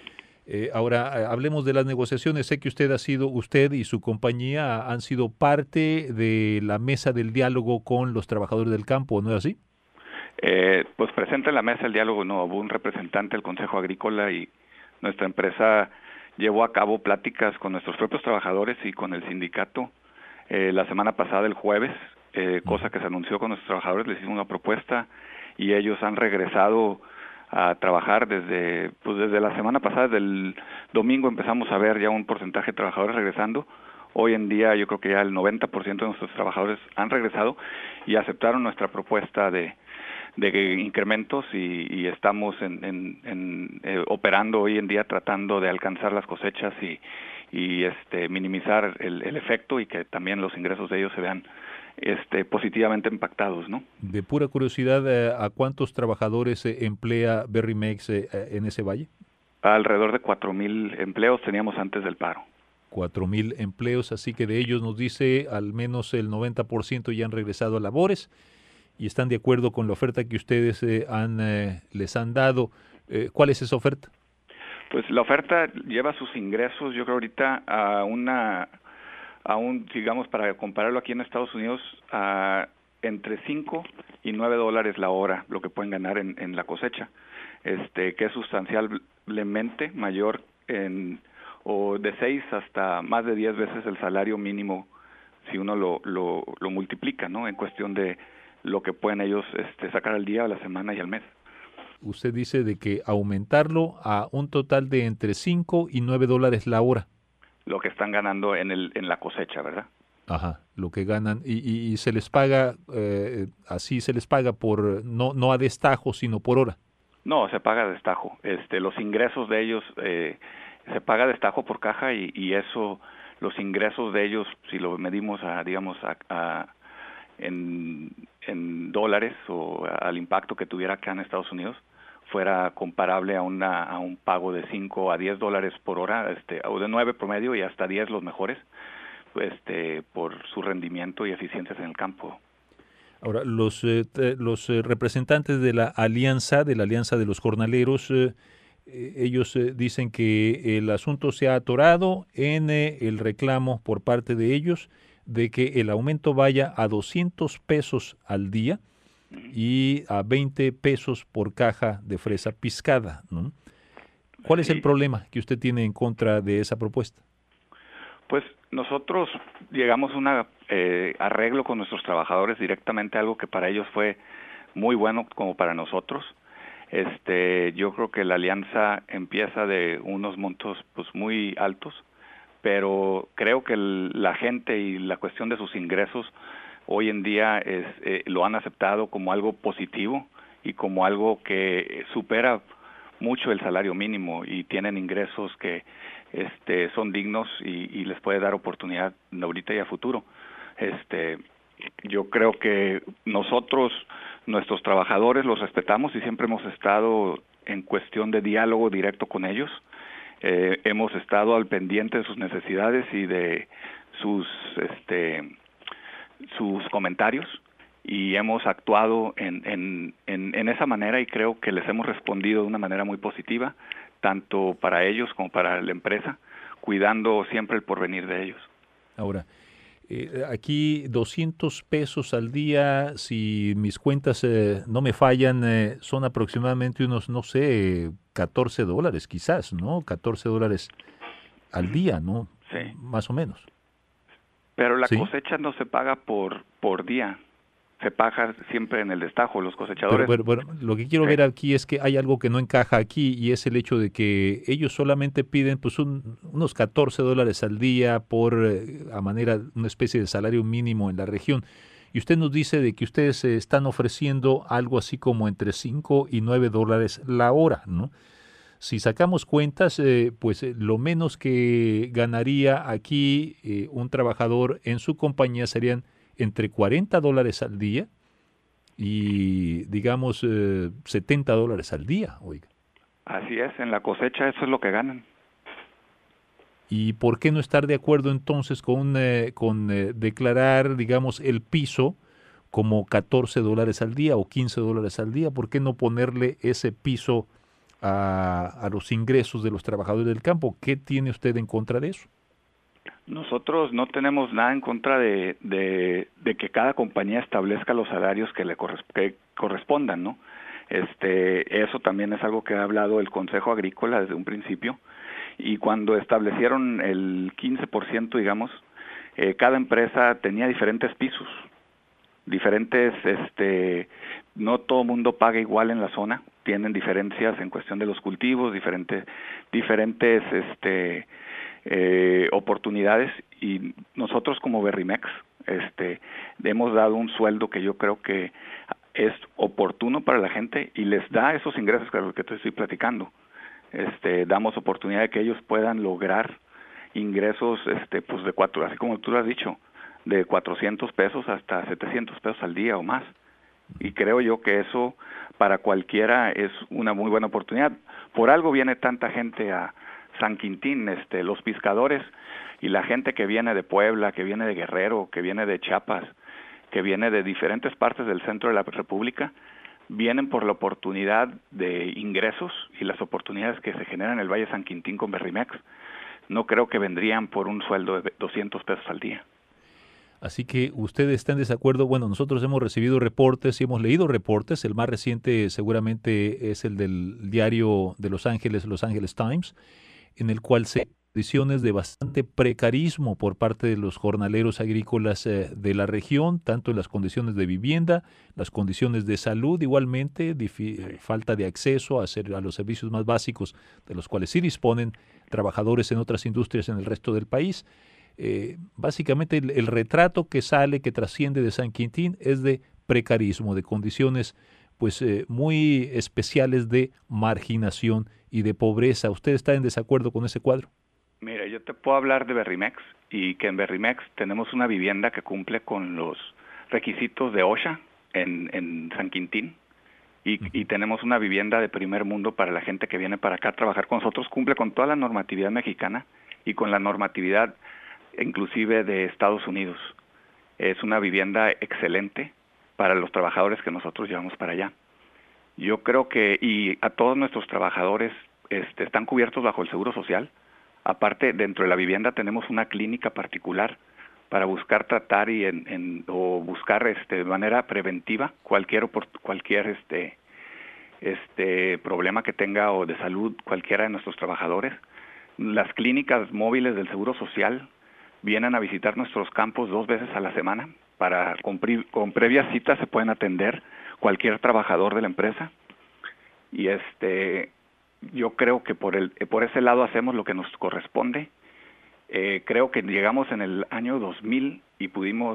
Ahora, hablemos de las negociaciones. Sé que usted y su compañía han sido parte de la mesa del diálogo con los trabajadores del campo, ¿no es así?
Pues presente en la mesa del diálogo, no, hubo un representante del Consejo Agrícola y nuestra empresa llevó a cabo pláticas con nuestros propios trabajadores y con el sindicato. La semana pasada, el jueves, cosa que se anunció con nuestros trabajadores, les hicimos una propuesta y ellos han regresado a trabajar desde la semana pasada, del domingo empezamos a ver ya un porcentaje de trabajadores regresando. Hoy en día yo creo que ya el 90% de nuestros trabajadores han regresado y aceptaron nuestra propuesta de incrementos y estamos operando hoy en día tratando de alcanzar las cosechas y minimizar el efecto y que también los ingresos de ellos se vean positivamente impactados, ¿no?
De pura curiosidad, ¿a cuántos trabajadores emplea Berry-Mex en ese valle?
Alrededor de 4,000 empleos teníamos antes del paro.
4,000 empleos, así que de ellos nos dice al menos el 90% ya han regresado a labores y están de acuerdo con la oferta que ustedes les han dado. ¿Cuál es esa oferta?
Pues la oferta lleva sus ingresos, yo creo ahorita digamos, para compararlo aquí en Estados Unidos, entre $5 y $9 la hora, lo que pueden ganar en la cosecha, que es sustancialmente mayor o de 6 hasta más de 10 veces el salario mínimo si uno lo multiplica, ¿no? En cuestión de lo que pueden ellos sacar al día, a la semana y al mes.
Usted dice de que aumentarlo a un total de entre $5 y $9 la hora.
Lo que están ganando en la cosecha, ¿verdad?
Ajá, lo que ganan y se les paga, así se les paga por no a destajo, sino por hora.
No, se paga a destajo. Los ingresos de ellos se paga a destajo por caja y eso, los ingresos de ellos, si lo medimos en dólares o al impacto que tuviera acá en Estados Unidos, fuera comparable a un pago de $5 a $10 por hora, o de 9 promedio y hasta 10 los mejores, por su rendimiento y eficiencias en el campo.
Ahora, los representantes de la alianza de los jornaleros, ellos dicen que el asunto se ha atorado en el reclamo por parte de ellos de que el aumento vaya a $200 al día y a 20 pesos por caja de fresa piscada, ¿no? ¿Cuál es el problema que usted tiene en contra de esa propuesta?
Pues nosotros llegamos a un arreglo con nuestros trabajadores directamente, algo que para ellos fue muy bueno como para nosotros. Yo creo que la alianza empieza de unos montos pues muy altos, pero creo que la gente y la cuestión de sus ingresos hoy en día lo han aceptado como algo positivo y como algo que supera mucho el salario mínimo, y tienen ingresos que son dignos y les puede dar oportunidad ahorita y a futuro. Yo creo que nosotros, nuestros trabajadores, los respetamos y siempre hemos estado en cuestión de diálogo directo con ellos. Hemos estado al pendiente de sus necesidades y de sus comentarios, y hemos actuado en esa manera, y creo que les hemos respondido de una manera muy positiva, tanto para ellos como para la empresa, cuidando siempre el porvenir de ellos.
Ahora, aquí 200 pesos al día, si mis cuentas no me fallan, son aproximadamente unos, no sé, $14 quizás, ¿no? $14 al día, ¿no?
Sí.
Más o menos.
Pero la
¿Sí?
cosecha no se paga por día, se paga siempre en el destajo, los cosechadores.
Pero lo que quiero ver aquí es que hay algo que no encaja aquí, y es el hecho de que ellos solamente piden pues unos $14 al día por a manera una especie de salario mínimo en la región. Y usted nos dice de que ustedes están ofreciendo algo así como entre $5 y $9 la hora, ¿no? Si sacamos cuentas, lo menos que ganaría aquí un trabajador en su compañía serían entre $40 al día y, digamos, $70 al día, oiga.
Así es, en la cosecha eso es lo que ganan.
¿Y por qué no estar de acuerdo entonces con declarar, digamos, el piso como $14 al día o $15 al día? ¿Por qué no ponerle ese piso a los ingresos de los trabajadores del campo? ¿Qué tiene usted en contra de eso?
Nosotros no tenemos nada en contra de que cada compañía establezca los salarios que que correspondan, ¿no? Eso también es algo que ha hablado el Consejo Agrícola desde un principio, y cuando establecieron el 15%, digamos, cada empresa tenía diferentes pisos, diferentes, no todo mundo paga igual en la zona, tienen diferencias en cuestión de los cultivos, diferentes oportunidades, y nosotros como Berrimex hemos dado un sueldo que yo creo que es oportuno para la gente y les da esos ingresos que te estoy platicando. Damos oportunidad de que ellos puedan lograr ingresos pues de así como tú lo has dicho, de 400 pesos hasta 700 pesos al día o más. Y creo yo que eso para cualquiera es una muy buena oportunidad. Por algo viene tanta gente a San Quintín, los pescadores y la gente que viene de Puebla, que viene de Guerrero, que viene de Chiapas, que viene de diferentes partes del centro de la República, vienen por la oportunidad de ingresos y las oportunidades que se generan en el Valle de San Quintín con Berrimex. No creo que vendrían por un sueldo de 200 pesos al día.
Así que ustedes están en desacuerdo. Bueno, nosotros hemos recibido reportes y hemos leído reportes. El más reciente seguramente es el del diario de Los Ángeles Times, en el cual se condiciones de bastante precarismo por parte de los jornaleros agrícolas de la región, tanto en las condiciones de vivienda, las condiciones de salud, igualmente, falta de acceso a los servicios más básicos de los cuales sí disponen trabajadores en otras industrias en el resto del país. Básicamente el retrato que trasciende de San Quintín es de precarismo, de condiciones pues muy especiales de marginación y de pobreza. ¿Usted está en desacuerdo con ese cuadro?
Mira, yo te puedo hablar de Berrimex, y que en Berrimex tenemos una vivienda que cumple con los requisitos de OSHA en San Quintín, y tenemos una vivienda de primer mundo para la gente que viene para acá a trabajar con nosotros, cumple con toda la normatividad mexicana y con la normatividad inclusive de Estados Unidos. Es una vivienda excelente para los trabajadores que nosotros llevamos para allá. Yo creo que, y a todos nuestros trabajadores están cubiertos bajo el Seguro Social. Aparte, dentro de la vivienda tenemos una clínica particular para buscar tratar o buscar de manera preventiva cualquier problema que tenga o de salud cualquiera de nuestros trabajadores. Las clínicas móviles del Seguro Social vienen a visitar nuestros campos 2 veces a la semana. Con previa cita se pueden atender cualquier trabajador de la empresa. y yo creo que por ese lado hacemos lo que nos corresponde. Creo que llegamos en el año 2000 y pudimos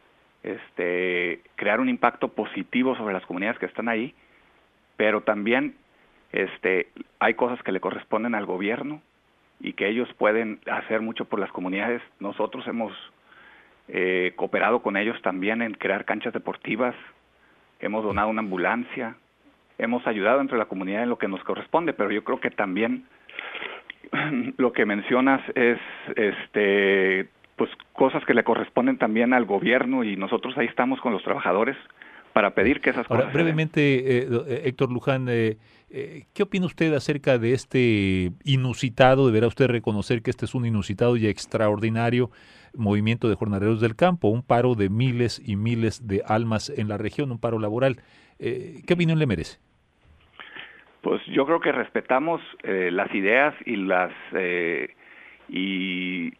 crear un impacto positivo sobre las comunidades que están ahí, pero también hay cosas que le corresponden al gobierno y que ellos pueden hacer mucho por las comunidades. Nosotros hemos cooperado con ellos también en crear canchas deportivas, hemos donado una ambulancia, hemos ayudado entre la comunidad en lo que nos corresponde, pero yo creo que también lo que mencionas es pues cosas que le corresponden también al gobierno, y nosotros ahí estamos con los trabajadores para pedir que esas cosas.
Ahora, brevemente, Héctor Luján, ¿qué opina usted acerca de este inusitado, deberá usted reconocer que este es un inusitado y extraordinario movimiento de jornaleros del campo, un paro de miles y miles de almas en la región, un paro laboral? ¿Qué opinión le merece?
Pues yo creo que respetamos las ideas y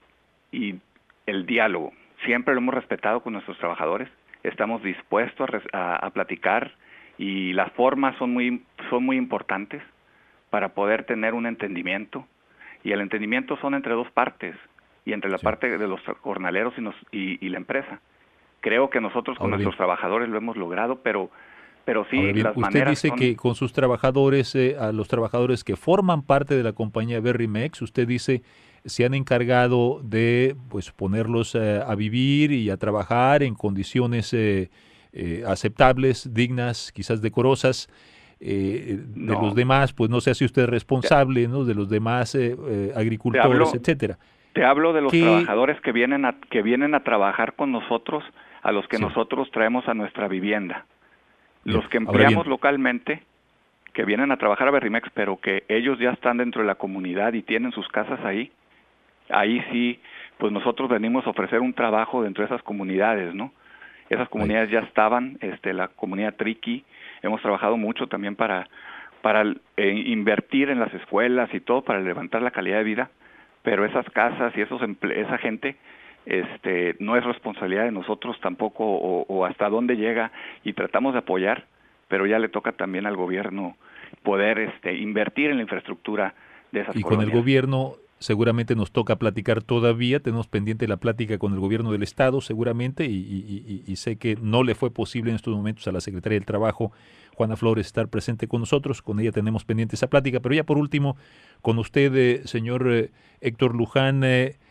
el diálogo. Siempre lo hemos respetado con nuestros trabajadores. Estamos dispuestos a platicar, y las formas son muy importantes para poder tener un entendimiento, y el entendimiento son entre dos partes, y entre la parte de los jornaleros y la empresa. Creo que nosotros con nuestros trabajadores lo hemos logrado, pero sí,
bien,
las
usted
maneras
dice
son...
que con sus trabajadores, a los trabajadores que forman parte de la compañía Berrymex, usted dice se han encargado de pues ponerlos a vivir y a trabajar en condiciones aceptables, dignas, quizás decorosas. De los demás, pues no se hace usted responsable, ¿no? De los demás agricultores, etcétera.
Te hablo de los trabajadores que vienen a trabajar con nosotros, a los que nosotros traemos a nuestra vivienda. Los que empleamos localmente, que vienen a trabajar a Berrymex, pero que ellos ya están dentro de la comunidad y tienen sus casas ahí sí, pues nosotros venimos a ofrecer un trabajo dentro de esas comunidades, ¿no? Esas comunidades ya estaban, la comunidad Triqui, hemos trabajado mucho también para invertir en las escuelas y todo, para levantar la calidad de vida, pero esas casas y esa gente, no es responsabilidad de nosotros tampoco, o hasta dónde llega, y tratamos de apoyar, pero ya le toca también al gobierno poder invertir en la infraestructura de esas colonias.
Y con el gobierno seguramente nos toca platicar todavía, tenemos pendiente la plática con el gobierno del estado seguramente, y sé que no le fue posible en estos momentos a la Secretaría del Trabajo, Juana Flores, estar presente con nosotros. Con ella tenemos pendiente esa plática, pero ya por último, con usted, señor Héctor Luján,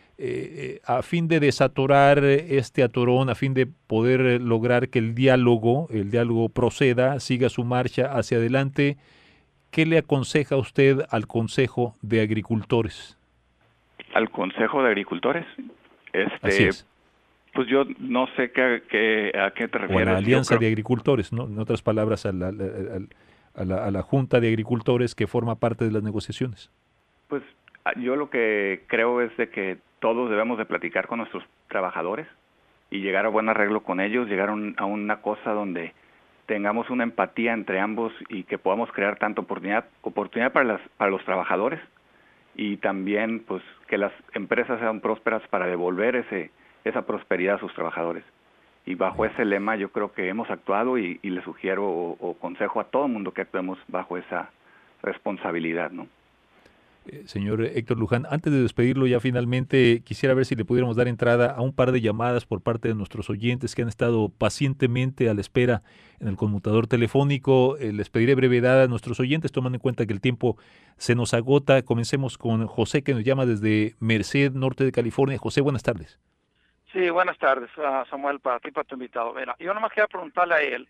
a fin de desatorar este atorón, a fin de poder lograr que el diálogo proceda, siga su marcha hacia adelante, ¿qué le aconseja usted al Consejo de Agricultores?
¿Al Consejo de Agricultores?
Así es.
Pues yo no sé a qué te refieres.
O a la Alianza de Agricultores, ¿no? En otras palabras, a la Junta de Agricultores que forma parte de las negociaciones.
Pues yo lo que creo es de que todos debemos de platicar con nuestros trabajadores y llegar a buen arreglo con ellos, llegar a una cosa donde tengamos una empatía entre ambos y que podamos crear tanto oportunidad para los trabajadores, y también pues que las empresas sean prósperas para devolver esa prosperidad a sus trabajadores. Y bajo ese lema yo creo que hemos actuado, y le sugiero o consejo a todo el mundo que actuemos bajo esa responsabilidad, ¿no?
Señor Héctor Luján, antes de despedirlo ya finalmente, quisiera ver si le pudiéramos dar entrada a un par de llamadas por parte de nuestros oyentes que han estado pacientemente a la espera en el conmutador telefónico. Les pediré brevedad a nuestros oyentes, tomando en cuenta que el tiempo se nos agota. Comencemos con José, que nos llama desde Merced, norte de California. José, buenas tardes.
Sí, buenas tardes, Samuel, para ti, para tu invitado. Mira, yo nomás quería preguntarle a él.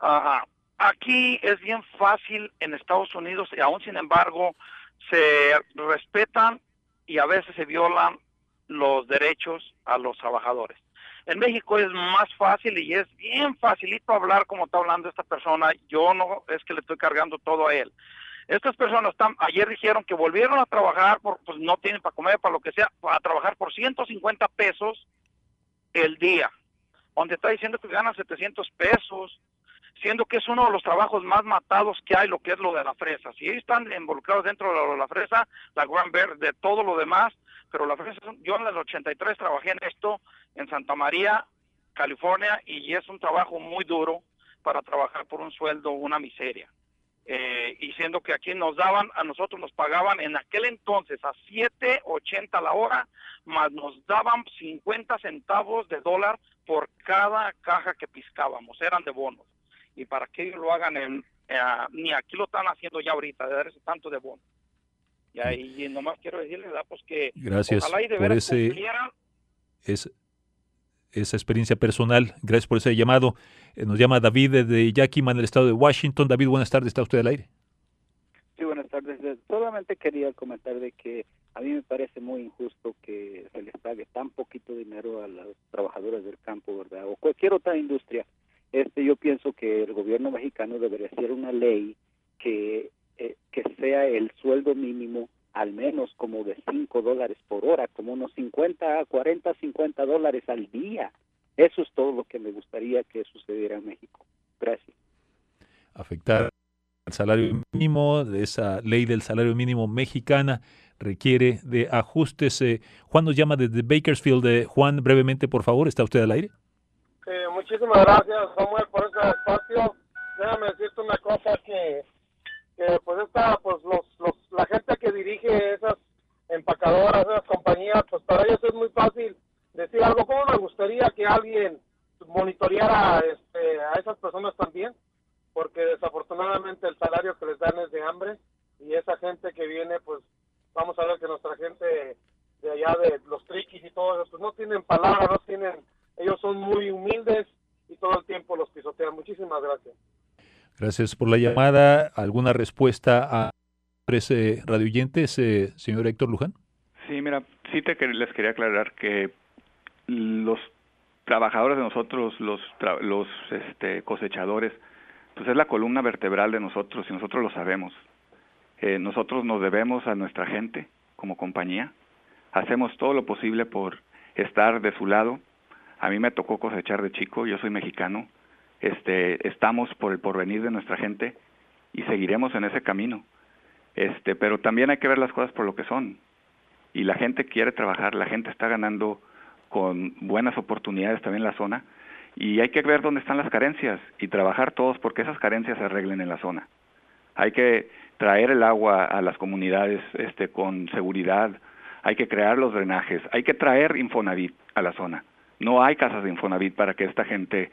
Aquí es bien fácil en Estados Unidos, y aún sin embargo se respetan y a veces se violan los derechos a los trabajadores. En México es más fácil y es bien facilito hablar como está hablando esta persona. Yo no es que le estoy cargando todo a él. Estas personas ayer dijeron que volvieron a trabajar, pues no tienen para comer, para lo que sea, a trabajar por 150 pesos el día, donde está diciendo que ganan 700 pesos, siendo que es uno de los trabajos más matados que hay, lo que es lo de la fresa. Si ellos están involucrados dentro de la fresa, la Gran Bear, de todo lo demás, pero la fresa, yo en el 83 trabajé en esto, en Santa María, California, y es un trabajo muy duro para trabajar por un sueldo, una miseria. y siendo que aquí a nosotros nos pagaban en aquel entonces a 7.80 la hora, más nos daban 50 centavos de dólar por cada caja que piscábamos, eran de bonos. Y para que ellos lo hagan, ni aquí lo están haciendo ya ahorita, de darse tanto de bonos. Y nomás quiero decirles, pues que
gracias
ojalá y de
por
veras cumplieran.
Esa experiencia personal. Gracias por ese llamado. Nos llama David de Yakima, en el estado de Washington. David, buenas tardes. ¿Está usted al aire?
Sí, buenas tardes. Solamente quería comentar de que a mí me parece muy injusto que se les pague tan poquito dinero a los trabajadores del campo, ¿verdad? O cualquier otra industria. Yo pienso que el gobierno mexicano debería hacer una ley que sea el sueldo mínimo al menos como de $5 por hora, como unos 40, 50 dólares al día. Eso es todo lo que me gustaría que sucediera en México. Gracias.
Afectar al salario mínimo, de esa ley del salario mínimo mexicana, requiere de ajustes. Juan nos llama desde Bakersfield. Juan, brevemente, por favor, ¿está usted al aire?
Muchísimas gracias, Samuel, por ese espacio. Déjame decirte una cosa que la gente que dirige esas empacadoras, esas compañías, pues para ellos es muy fácil decir algo. ¿Cómo me gustaría que alguien monitoreara a esas personas también? Porque desafortunadamente el salario que les dan es de hambre, y esa gente que viene, pues vamos a ver que nuestra gente de allá de los triquis y todo eso, pues no tienen palabra, ellos son muy humildes y todo el tiempo los pisotean. Muchísimas gracias.
Gracias por la llamada. ¿Alguna respuesta a tres radioyentes, señor Héctor Luján?
Sí, mira, les quería aclarar que los trabajadores de nosotros, los cosechadores, pues es la columna vertebral de nosotros, y nosotros lo sabemos. Nosotros nos debemos a nuestra gente como compañía. Hacemos todo lo posible por estar de su lado. A mí me tocó cosechar de chico, yo soy mexicano. Estamos por el porvenir de nuestra gente y seguiremos en ese camino. Pero también hay que ver las cosas por lo que son. Y la gente quiere trabajar, la gente está ganando con buenas oportunidades también en la zona, y hay que ver dónde están las carencias y trabajar todos porque esas carencias se arreglen en la zona. Hay que traer el agua a las comunidades con seguridad, hay que crear los drenajes, hay que traer Infonavit a la zona. No hay casas de Infonavit para que esta gente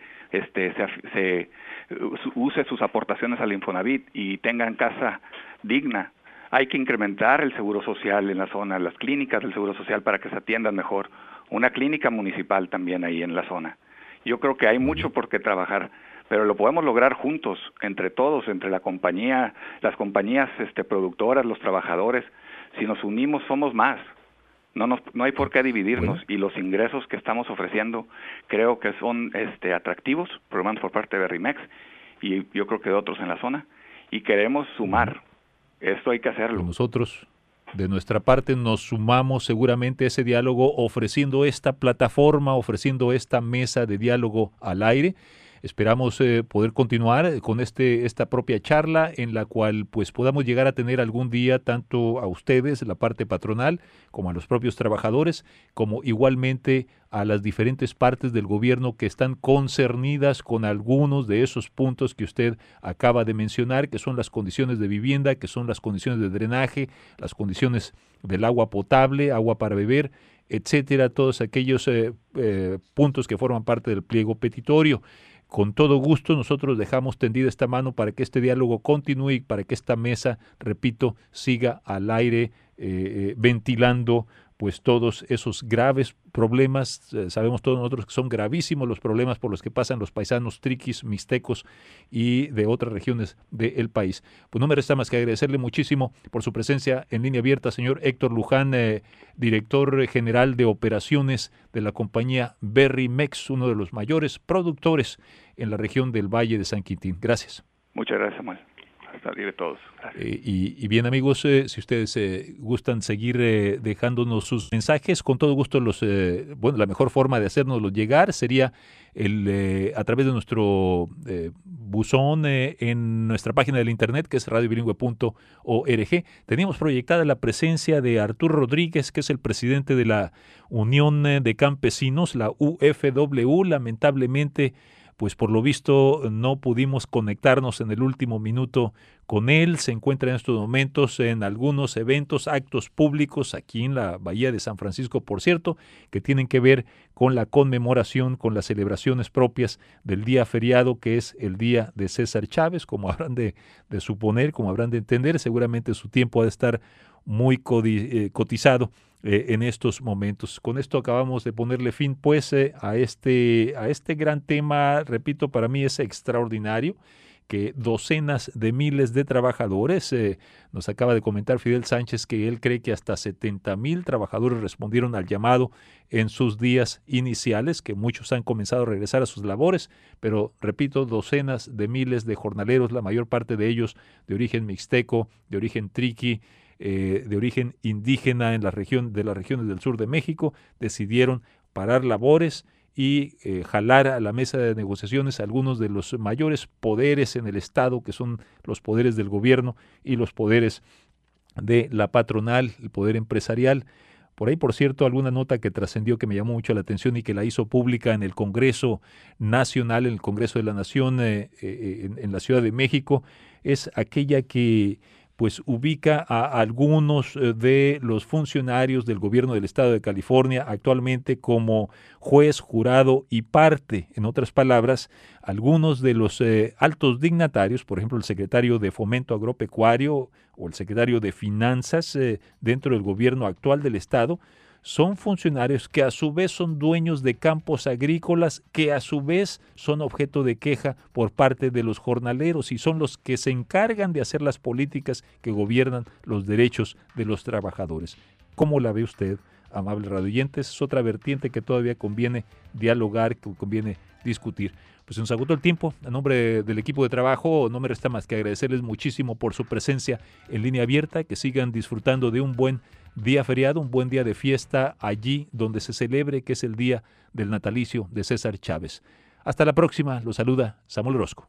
use sus aportaciones al Infonavit y tengan casa digna. Hay que incrementar el seguro social en la zona, las clínicas del seguro social para que se atiendan mejor. Una clínica municipal también ahí en la zona. Yo creo que hay mucho por qué trabajar, pero lo podemos lograr juntos, entre todos, entre las compañías productoras, los trabajadores. Si nos unimos somos más. No hay por qué dividirnos. Bueno. Y los ingresos que estamos ofreciendo creo que son atractivos, por lo menos por parte de Berrymex, y yo creo que de otros en la zona, y queremos sumar. Esto hay que hacerlo.
Nosotros, de nuestra parte, nos sumamos seguramente a ese diálogo, ofreciendo esta plataforma, ofreciendo esta mesa de diálogo al aire. Esperamos poder continuar con esta propia charla, en la cual pues podamos llegar a tener algún día tanto a ustedes, la parte patronal, como a los propios trabajadores, como igualmente a las diferentes partes del gobierno que están concernidas con algunos de esos puntos que usted acaba de mencionar, que son las condiciones de vivienda, que son las condiciones de drenaje, las condiciones del agua potable, agua para beber, etcétera, todos aquellos puntos que forman parte del pliego petitorio. Con todo gusto nosotros dejamos tendida esta mano para que este diálogo continúe y para que esta mesa, repito, siga al aire ventilando pues todos esos graves problemas. Sabemos todos nosotros que son gravísimos los problemas por los que pasan los paisanos triquis, mixtecos y de otras regiones del país. Pues no me resta más que agradecerle muchísimo por su presencia en línea abierta, señor Héctor Luján, director general de operaciones de la compañía Berrymex, uno de los mayores productores en la región del Valle de San Quintín. Gracias.
Muchas gracias, Samuel. Hasta de todos.
Y bien, amigos, si ustedes gustan seguir dejándonos sus mensajes, con todo gusto la mejor forma de hacérnoslos llegar sería a través de nuestro buzón en nuestra página del internet, que es radiobilingüe.org. Teníamos proyectada la presencia de Arturo Rodríguez, que es el presidente de la Unión de Campesinos, la UFW. Lamentablemente, pues por lo visto no pudimos conectarnos en el último minuto con él. Se encuentra en estos momentos en algunos eventos, actos públicos aquí en la Bahía de San Francisco, por cierto, que tienen que ver con la conmemoración, con las celebraciones propias del día feriado, que es el día de César Chávez, como habrán de suponer, como habrán de entender. Seguramente su tiempo ha de estar muy cotizado en estos momentos. Con esto acabamos de ponerle fin pues a este gran tema. Repito, para mí es extraordinario que docenas de miles de trabajadores, nos acaba de comentar Fidel Sánchez que él cree que hasta 70,000 trabajadores respondieron al llamado en sus días iniciales, que muchos han comenzado a regresar a sus labores, pero repito, docenas de miles de jornaleros, la mayor parte de ellos de origen mixteco, de origen triqui, de origen indígena de las regiones del sur de México, decidieron parar labores y jalar a la mesa de negociaciones a algunos de los mayores poderes en el Estado, que son los poderes del gobierno y los poderes de la patronal, el poder empresarial. Por ahí, por cierto, alguna nota que trascendió que me llamó mucho la atención y que la hizo pública en el Congreso Nacional, en el Congreso de la Nación, en la Ciudad de México, es aquella que pues ubica a algunos de los funcionarios del gobierno del Estado de California actualmente como juez, jurado y parte. En otras palabras, algunos de los altos dignatarios, por ejemplo, el secretario de Fomento Agropecuario o el secretario de Finanzas dentro del gobierno actual del Estado, son funcionarios que a su vez son dueños de campos agrícolas, que a su vez son objeto de queja por parte de los jornaleros y son los que se encargan de hacer las políticas que gobiernan los derechos de los trabajadores. ¿Cómo la ve usted, amable radioyentes? Es otra vertiente que todavía conviene dialogar, que conviene discutir. Pues se nos agotó el tiempo. A nombre del equipo de trabajo no me resta más que agradecerles muchísimo por su presencia en Línea Abierta, que sigan disfrutando de un buen día feriado, un buen día de fiesta allí donde se celebre, que es el día del natalicio de César Chávez. Hasta la próxima, los saluda Samuel Orozco.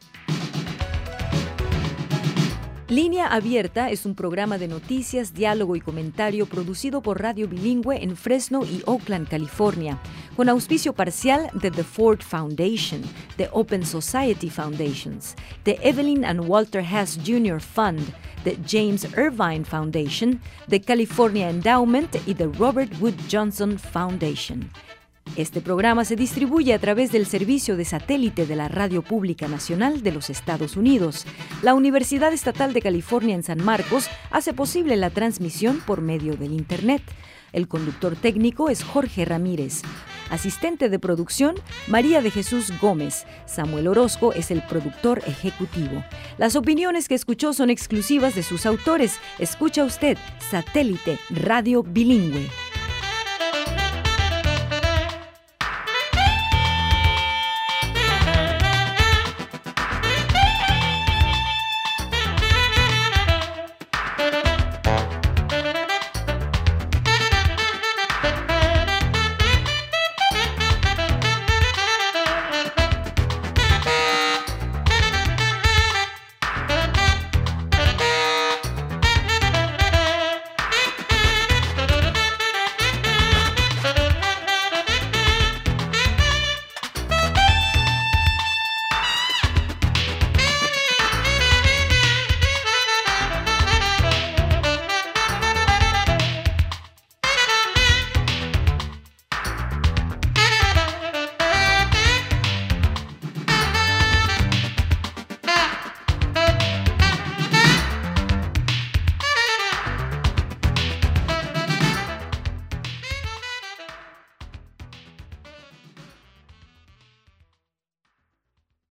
Línea Abierta es un programa de noticias, diálogo y comentario producido por Radio Bilingüe en Fresno y Oakland, California, con auspicio parcial de The Ford Foundation, The Open Society Foundations, The Evelyn and Walter Hess Jr. Fund, The James Irvine Foundation, The California Endowment y The Robert Wood Johnson Foundation. Este programa se distribuye a través del servicio de satélite de la Radio Pública Nacional de los Estados Unidos. La Universidad Estatal de California en San Marcos hace posible la transmisión por medio del Internet. El conductor técnico es Jorge Ramírez. Asistente de producción, María de Jesús Gómez. Samuel Orozco es el productor ejecutivo. Las opiniones que escuchó son exclusivas de sus autores. Escucha usted Satélite Radio Bilingüe.